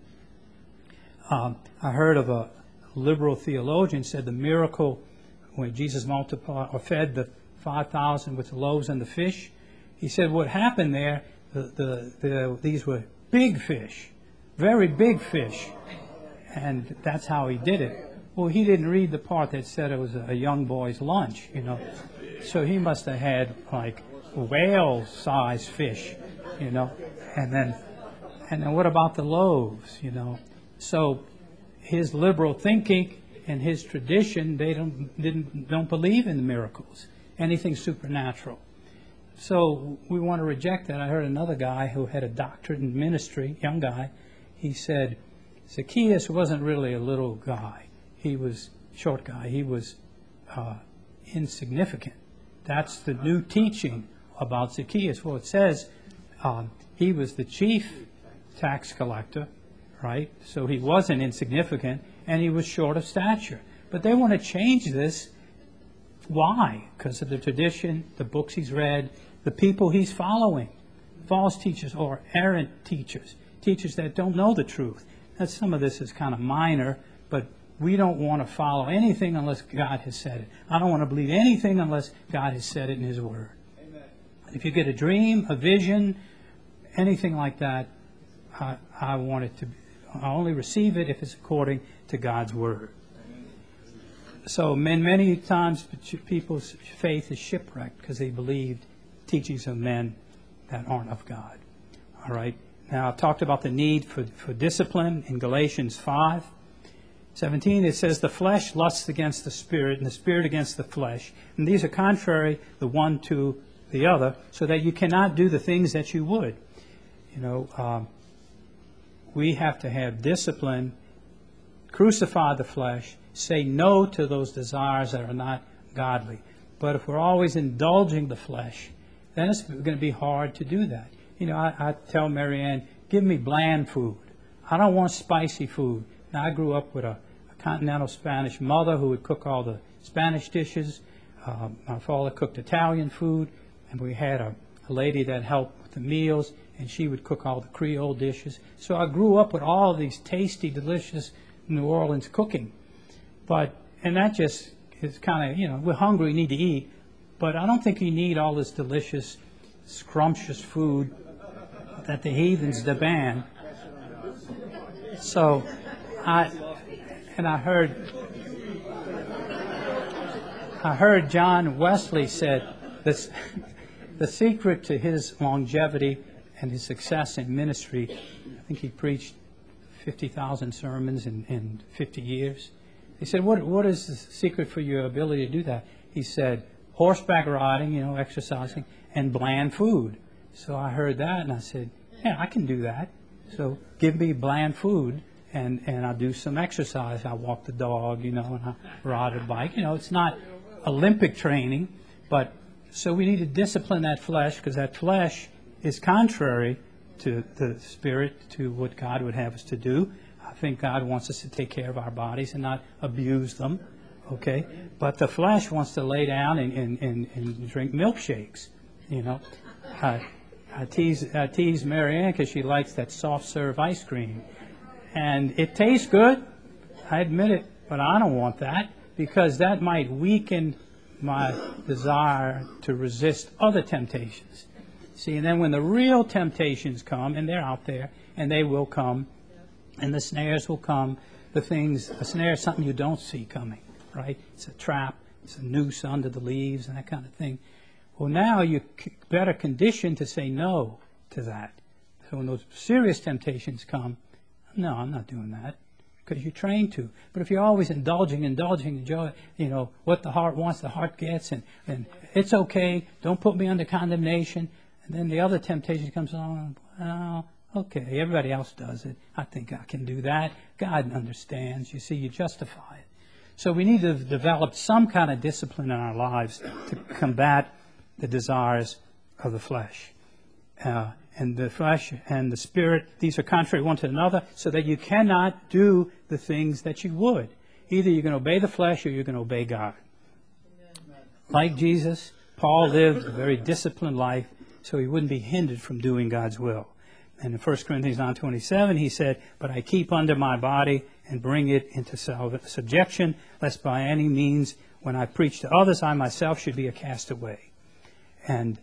I heard of a liberal theologian said the miracle when Jesus multiplied or fed the 5,000 with the loaves and the fish. He said what happened there, these were big fish, very big fish, and that's how he did it. Well, he didn't read the part that said it was a young boy's lunch, So he must have had like whale-sized fish, And then what about the loaves, So his liberal thinking and his tradition, they don't believe in the miracles, anything supernatural. So we want to reject that. I heard another guy who had a doctorate in ministry, young guy. He said Zacchaeus wasn't really a little guy. He was short guy. He was insignificant. That's the new teaching about Zacchaeus. Well, it says he was the chief tax collector, right? So he wasn't insignificant, and he was short of stature. But they want to change this. Why? Because of the tradition, the books he's read, the people he's following, false teachers or errant teachers, teachers that don't know the truth. Some of this is kind of minor, but we don't want to follow anything unless God has said it. I don't want to believe anything unless God has said it in His Word. Amen. If you get a dream, a vision, anything like that, I want it to. I only receive it if it's according to God's Word. So many times people's faith is shipwrecked because they believed teachings of men that aren't of God. All right. Now, I've talked about the need for discipline in Galatians 5:17. It says, the flesh lusts against the spirit, and the spirit against the flesh. And these are contrary, the one to the other, so that you cannot do the things that you would. We have to have discipline, crucify the flesh, say no to those desires that are not godly. But if we're always indulging the flesh, then it's going to be hard to do that. I tell Marianne, give me bland food. I don't want spicy food. Now, I grew up with a continental Spanish mother who would cook all the Spanish dishes. My father cooked Italian food, and we had a lady that helped with the meals, and she would cook all the Creole dishes. So I grew up with all these tasty, delicious New Orleans cooking. And that just is kind of, we're hungry, we need to eat. But I don't think you need all this delicious, scrumptious food that the heathens demand. So, I heard John Wesley said this, the secret to his longevity and his success in ministry, I think he preached 50,000 sermons in 50 years. He said, what is the secret for your ability to do that? He said, horseback riding, exercising, and bland food. So I heard that, and I said, yeah, I can do that. So give me bland food, and I'll do some exercise. I walk the dog, and I ride a bike. It's not Olympic training, but so we need to discipline that flesh, because that flesh is contrary to the Spirit, to what God would have us to do. I think God wants us to take care of our bodies and not abuse them, okay? But the flesh wants to lay down and drink milkshakes, I tease Marianne because she likes that soft serve ice cream. And it tastes good, I admit it, but I don't want that, because that might weaken my desire to resist other temptations. See, and then when the real temptations come, and they're out there, and they will come, and the snares will come, a snare is something you don't see coming, right? It's a trap, it's a noose under the leaves, and that kind of thing. Well, now you're better conditioned to say no to that. So when those serious temptations come, no, I'm not doing that, because you're trained to. But if you're always indulging, enjoy, what the heart wants, the heart gets, and it's okay, don't put me under condemnation. And then the other temptation comes along, oh, okay, everybody else does it. I think I can do that. God understands. You see, you justify it. So we need to develop some kind of discipline in our lives to combat the desires of the flesh. And the flesh and the spirit, these are contrary one to another, so that you cannot do the things that you would. Either you're going to obey the flesh or you're going to obey God. Like Jesus, Paul lived a very disciplined life so he wouldn't be hindered from doing God's will. And in 1 Corinthians 9:27, he said, "But I keep under my body and bring it into subjection, lest by any means, when I preach to others, I myself should be a castaway." And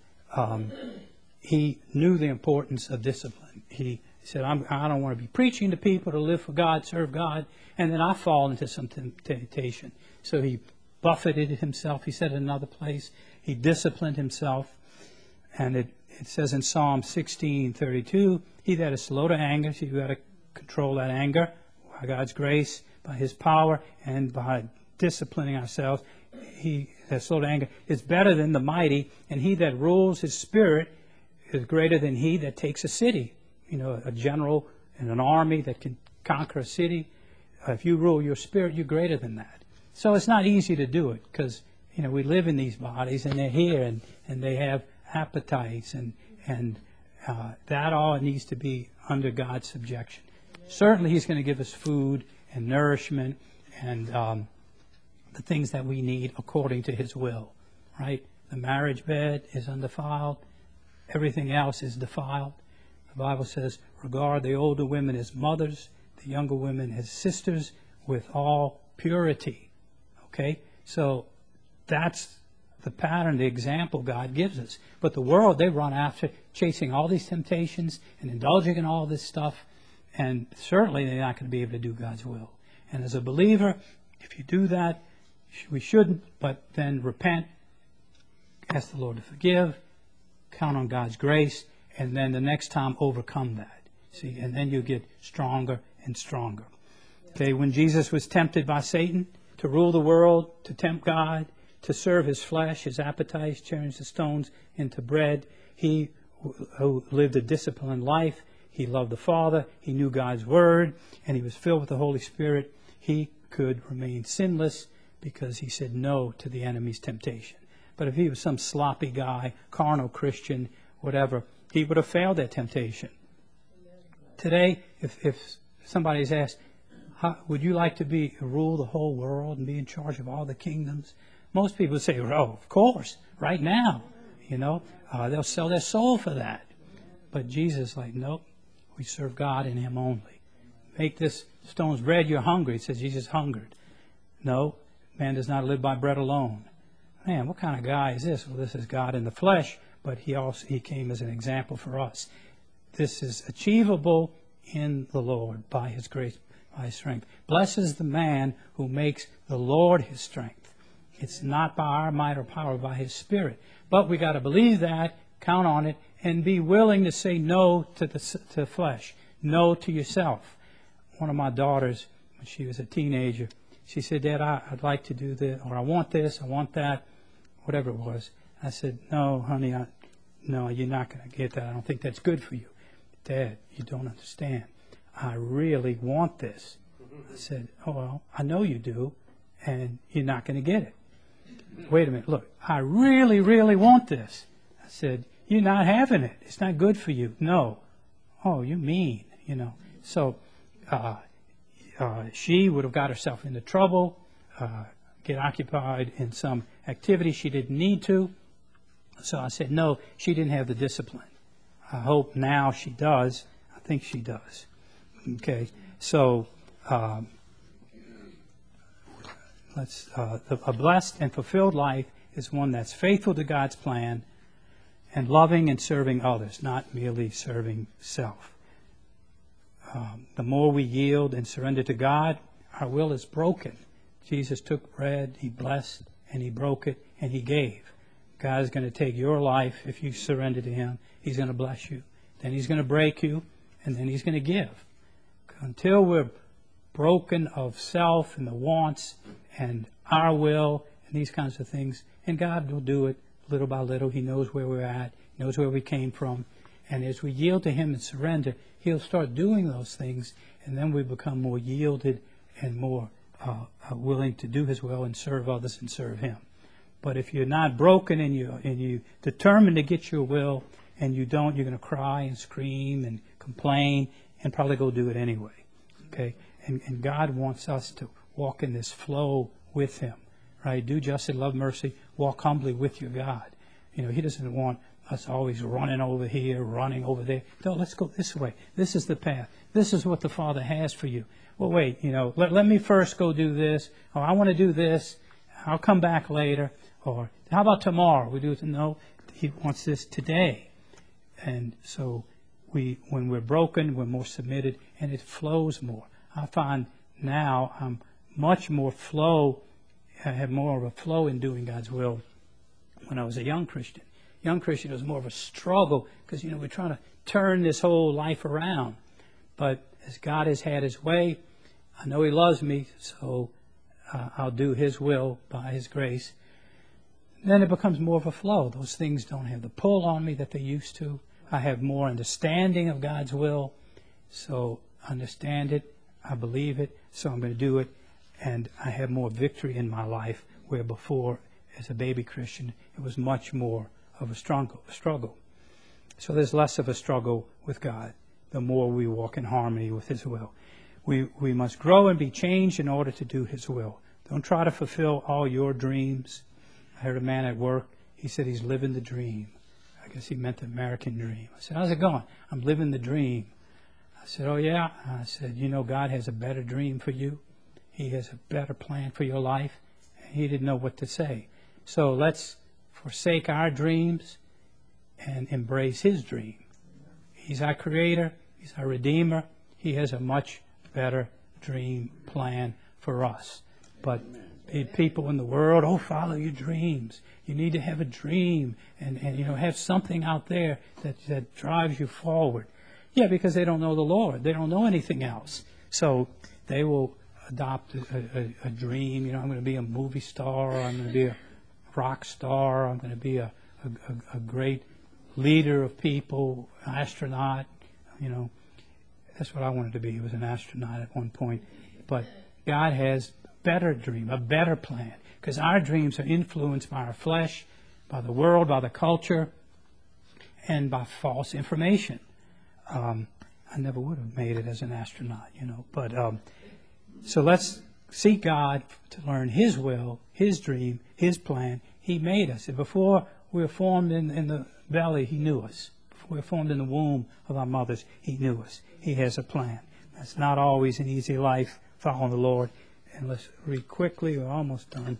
he knew the importance of discipline. He said, I don't want to be preaching to people to live for God, serve God, and then I fall into some temptation. So he buffeted himself. He said in another place, he disciplined himself. And it says in Psalm 16:32, he that is slow to anger, so you've got to control that anger by God's grace, by his power, and by disciplining ourselves. He that's slow to anger is better than the mighty, and he that rules his spirit is greater than he that takes a city. A general in an army that can conquer a city. If you rule your spirit, you're greater than that. So it's not easy to do it because, we live in these bodies and they're here and they have appetites and that all needs to be under God's subjection. Certainly He's going to give us food and nourishment and the things that we need according to His will, right? The marriage bed is undefiled. Everything else is defiled. The Bible says, regard the older women as mothers, the younger women as sisters with all purity. Okay? So that's the pattern, the example God gives us. But the world, they run after chasing all these temptations and indulging in all this stuff. And certainly they're not going to be able to do God's will. And as a believer, if you do that, we shouldn't, but then repent, ask the Lord to forgive, count on God's grace, and then the next time overcome that. See, and then you get stronger and stronger. Okay, when Jesus was tempted by Satan to rule the world, to tempt God, to serve his flesh, his appetites, turns the stones into bread, he who lived a disciplined life, he loved the Father, he knew God's Word, and he was filled with the Holy Spirit, he could remain sinless because he said no to the enemy's temptation. But if he was some sloppy guy, carnal Christian, whatever, he would have failed that temptation. Today, if somebody's asked, would you like to rule the whole world and be in charge of all the kingdoms? Most people would say, oh, of course, right now. They'll sell their soul for that. But Jesus is like, nope, we serve God and Him only. Make this stone's bread, you're hungry. It says Jesus hungered. No, man does not live by bread alone. Man, what kind of guy is this? Well, this is God in the flesh, but He came as an example for us. This is achievable in the Lord by His grace, by His strength. Blessed is the man who makes the Lord his strength. It's not by our might or power, by His Spirit. But we got to believe that, count on it, and be willing to say no to the flesh, no to yourself. One of my daughters, when she was a teenager, she said, Dad, I'd like to do this, or I want this, I want that, whatever it was. I said, no, honey, no, you're not going to get that. I don't think that's good for you. Dad, you don't understand. I really want this. I said, oh, well, I know you do, and you're not going to get it. Wait a minute, look, I really, really want this. I said, you're not having it. It's not good for you. No. Oh, you mean, So she would have got herself into trouble, get occupied in some activity she didn't need to. So I said, no, she didn't have the discipline. I hope now she does. I think she does. Okay, so a blessed and fulfilled life is one that's faithful to God's plan and loving and serving others, not merely serving self. The more we yield and surrender to God, our will is broken. Jesus took bread, He blessed, and He broke it, and He gave. God's going to take your life if you surrender to Him. He's going to bless you. Then He's going to break you, and then He's going to give. Until we're broken of self and the wants and our will and these kinds of things, and God will do it little by little. He knows where we're at. He knows where we came from. And as we yield to Him and surrender, He'll start doing those things, and then we become more yielded and more willing to do His will and serve others and serve Him. But if you're not broken and you determined to get your will and you don't, you're going to cry and scream and complain and probably go do it anyway. Okay? And God wants us to walk in this flow with Him. Right? Do justice, love mercy, walk humbly with your God. You know, He doesn't want us always running over here, running over there. No, let's go this way. This is the path. This is what the Father has for you. Well, wait, you know, let me first go do this. Or I want to do this. I'll come back later. Or how about tomorrow? We do it. No, He wants this today. And so when we're broken, we're more submitted, and it flows more. I find now I'm much more flow. I have more of a flow in doing God's will. When I was a young Christian it was more of a struggle because, you know, we're trying to turn this whole life around. But as God has had His way, I know He loves me, so I'll do His will by His grace. Then it becomes more of a flow. Those things don't have the pull on me that they used to. I have more understanding of God's will. So I understand it. I believe it. So I'm going to do it. And I have more victory in my life, where before, as a baby Christian, it was much more of a struggle. So there's less of a struggle with God the more we walk in harmony with His will. We must grow and be changed in order to do His will. Don't try to fulfill all your dreams. I heard a man at work, he said he's living the dream. I guess he meant the American dream. I said, how's it going? I'm living the dream. I said, oh yeah? I said, you know, God has a better dream for you. He has a better plan for your life. And he didn't know what to say. So let's forsake our dreams and embrace His dream. He's our Creator. He's our Redeemer. He has a much better dream plan for us. But people in the world, oh, follow your dreams. You need to have a dream and you know, have something out there that drives you forward. Yeah, because they don't know the Lord. They don't know anything else. So they will adopt a dream. You know, I'm going to be a movie star, or I'm going to be a rock star, or I'm going to be a great leader of people, astronaut. You know, that's what I wanted to be. He was an astronaut at one point. But God has a better dream, a better plan. Because our dreams are influenced by our flesh, by the world, by the culture, and by false information. I never would have made it as an astronaut, you know. But so let's seek God to learn His will, His dream, His plan. He made us. And before we were formed in the belly, He knew us. Before we were formed in the womb of our mothers, He knew us. He has a plan. That's not always an easy life, following the Lord. And let's read quickly. We're almost done.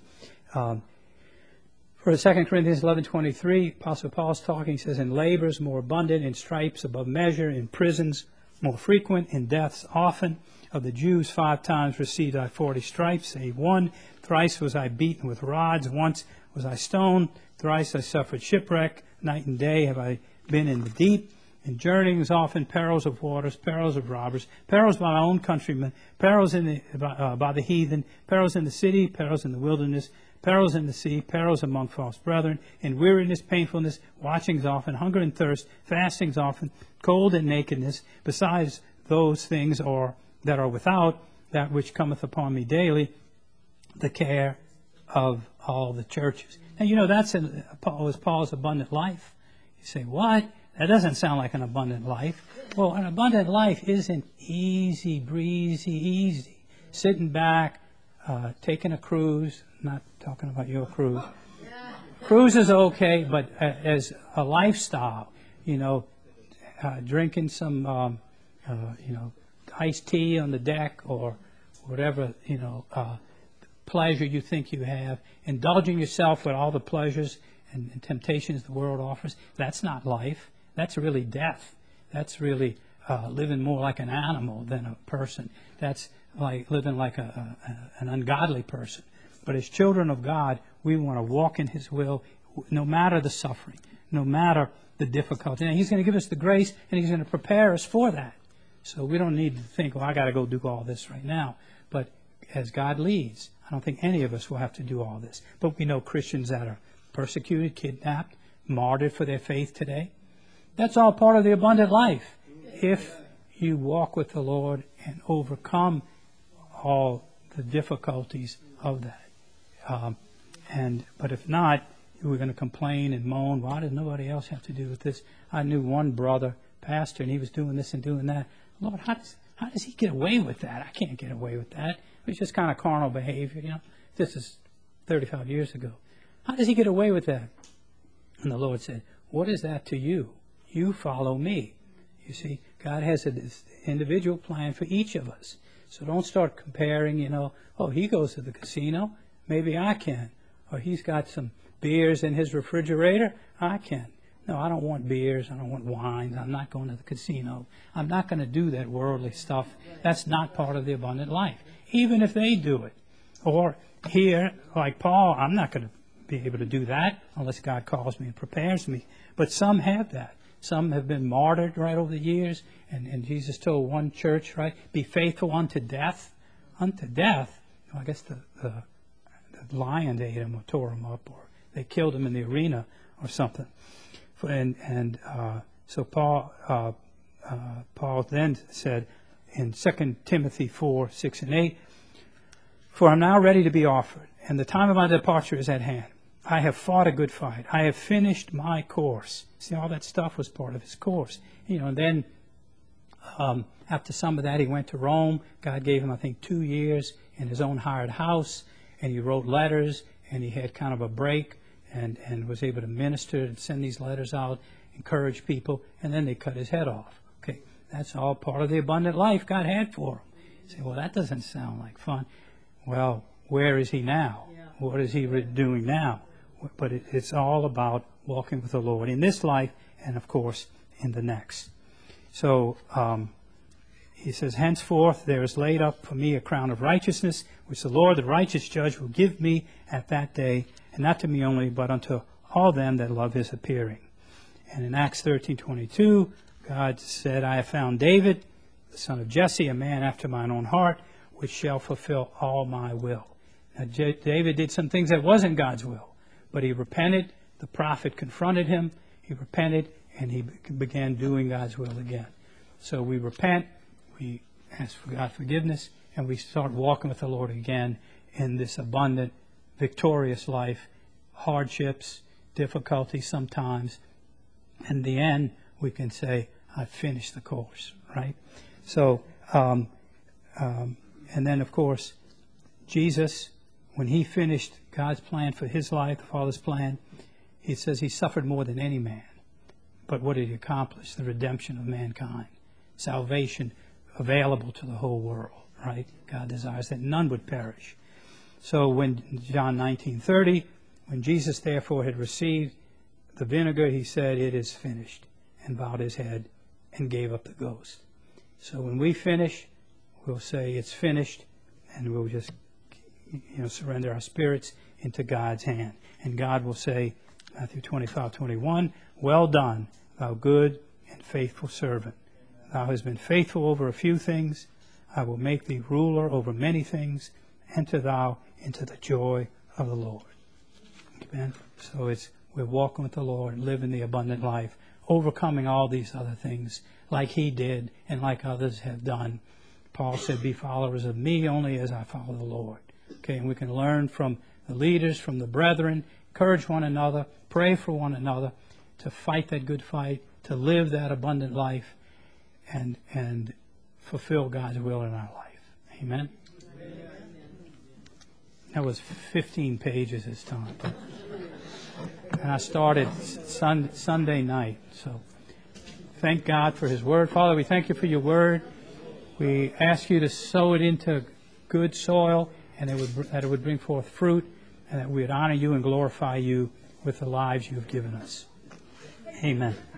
For 2 Corinthians 11:23, Apostle Paul's talking. He says, in labors more abundant, in stripes above measure, in prisons more frequent, in deaths often. Of the Jews 5 times received I 40 stripes, save 1. Thrice was I beaten with rods. Once was I stoned. Thrice I suffered shipwreck. Night and day have I been in the deep. In journeyings often, perils of waters, perils of robbers, perils by my own countrymen, perils by the heathen, perils in the city, perils in the wilderness, perils in the sea, perils among false brethren, in weariness, painfulness, watchings often, hunger and thirst, fastings often, cold and nakedness, besides those things that are without, that which cometh upon me daily, the care of all the churches. Now, you know, that's Paul's abundant life. You say, what? That doesn't sound like an abundant life. Well, an abundant life isn't easy, breezy, easy. Sitting back, taking a cruise. Not talking about your cruise. Cruise is okay, but as a lifestyle, you know, drinking some, you know, iced tea on the deck or whatever, you know, pleasure you think you have, indulging yourself with all the pleasures and temptations the world offers, that's not life. That's really death. That's really living more like an animal than a person. That's like living like an ungodly person. But as children of God, we want to walk in His will. no matter the suffering, no matter the difficulty. Now, He's going to give us the grace, and He's going to prepare us for that. So we don't need to think, well, I got to go do all this right now. But as God leads, I don't think any of us will have to do all this. But we know Christians that are persecuted, kidnapped, martyred for their faith today. That's all part of the abundant life. If you walk with the Lord and overcome all the difficulties of that. But if not, we're going to complain and moan, why does nobody else have to do with this? I knew one brother, pastor, and he was doing this and doing that. Lord, how does he get away with that? I can't get away with that. It's just kind of carnal behavior, you know. This is 35 years ago. How does he get away with that? And the Lord said, what is that to you? You follow me. You see, God has an individual plan for each of us. So don't start comparing, you know, oh, he goes to the casino, maybe I can. Or he's got some beers in his refrigerator, I can. No, I don't want beers, I don't want wines, I'm not going to the casino. I'm not going to do that worldly stuff. That's not part of the abundant life, even if they do it. Or here, like Paul, I'm not going to be able to do that unless God calls me and prepares me. But some have that. Some have been martyred right over the years. And Jesus told one church, right, be faithful unto death. Unto death. Well, I guess the lion ate him or tore him up, or they killed him in the arena or something. So Paul then said in 2 Timothy 4, 6 and 8, for I'm now ready to be offered, and the time of my departure is at hand. I have fought a good fight. I have finished my course. See, all that stuff was part of his course. You know, and then after some of that, he went to Rome. God gave him, I think, 2 years in his own hired house, and he wrote letters, and he had kind of a break, and was able to minister and send these letters out, encourage people, and then they cut his head off. Okay, that's all part of the abundant life God had for him. You say, well, that doesn't sound like fun. Well, where is he now? What is he doing now? But it's all about walking with the Lord in this life and, of course, in the next. So he says, henceforth there is laid up for me a crown of righteousness, which the Lord, the righteous judge, will give me at that day, and not to me only, but unto all them that love his appearing. And in Acts 13:22, God said, I have found David, the son of Jesse, a man after mine own heart, which shall fulfill all my will. Now, David did some things that wasn't God's will, but he repented. The prophet confronted him. He repented, and he began doing God's will again. So we repent, we ask for God's forgiveness, and we start walking with the Lord again in this abundant, victorious life, hardships, difficulties sometimes. In the end, we can say, I finished the course, right? So, and then, of course, Jesus, when he finished God's plan for his life, the Father's plan, he says he suffered more than any man. But what did he accomplish? The redemption of mankind. Salvation available to the whole world, right? God desires that none would perish. So when John 19:30, when Jesus therefore had received the vinegar, he said, it is finished, and bowed his head and gave up the ghost. So when we finish, we'll say it's finished, and we'll just surrender our spirits into God's hand. And God will say, Matthew 25:21, well done, thou good and faithful servant. Thou hast been faithful over a few things. I will make thee ruler over many things. Enter thou into the joy of the Lord. Amen. So we're walking with the Lord, living the abundant life, overcoming all these other things like he did and like others have done. Paul said, be followers of me only as I follow the Lord. Okay, and we can learn from the leaders, from the brethren, encourage one another, pray for one another, to fight that good fight, to live that abundant life, and fulfill God's will in our life. Amen? Amen. That was 15 pages this time. And I started Sunday night. So thank God for his word. Father, we thank you for your word. We ask you to sow it into good soil, and that it would bring forth fruit, and that we would honor you and glorify you with the lives you have given us. Amen.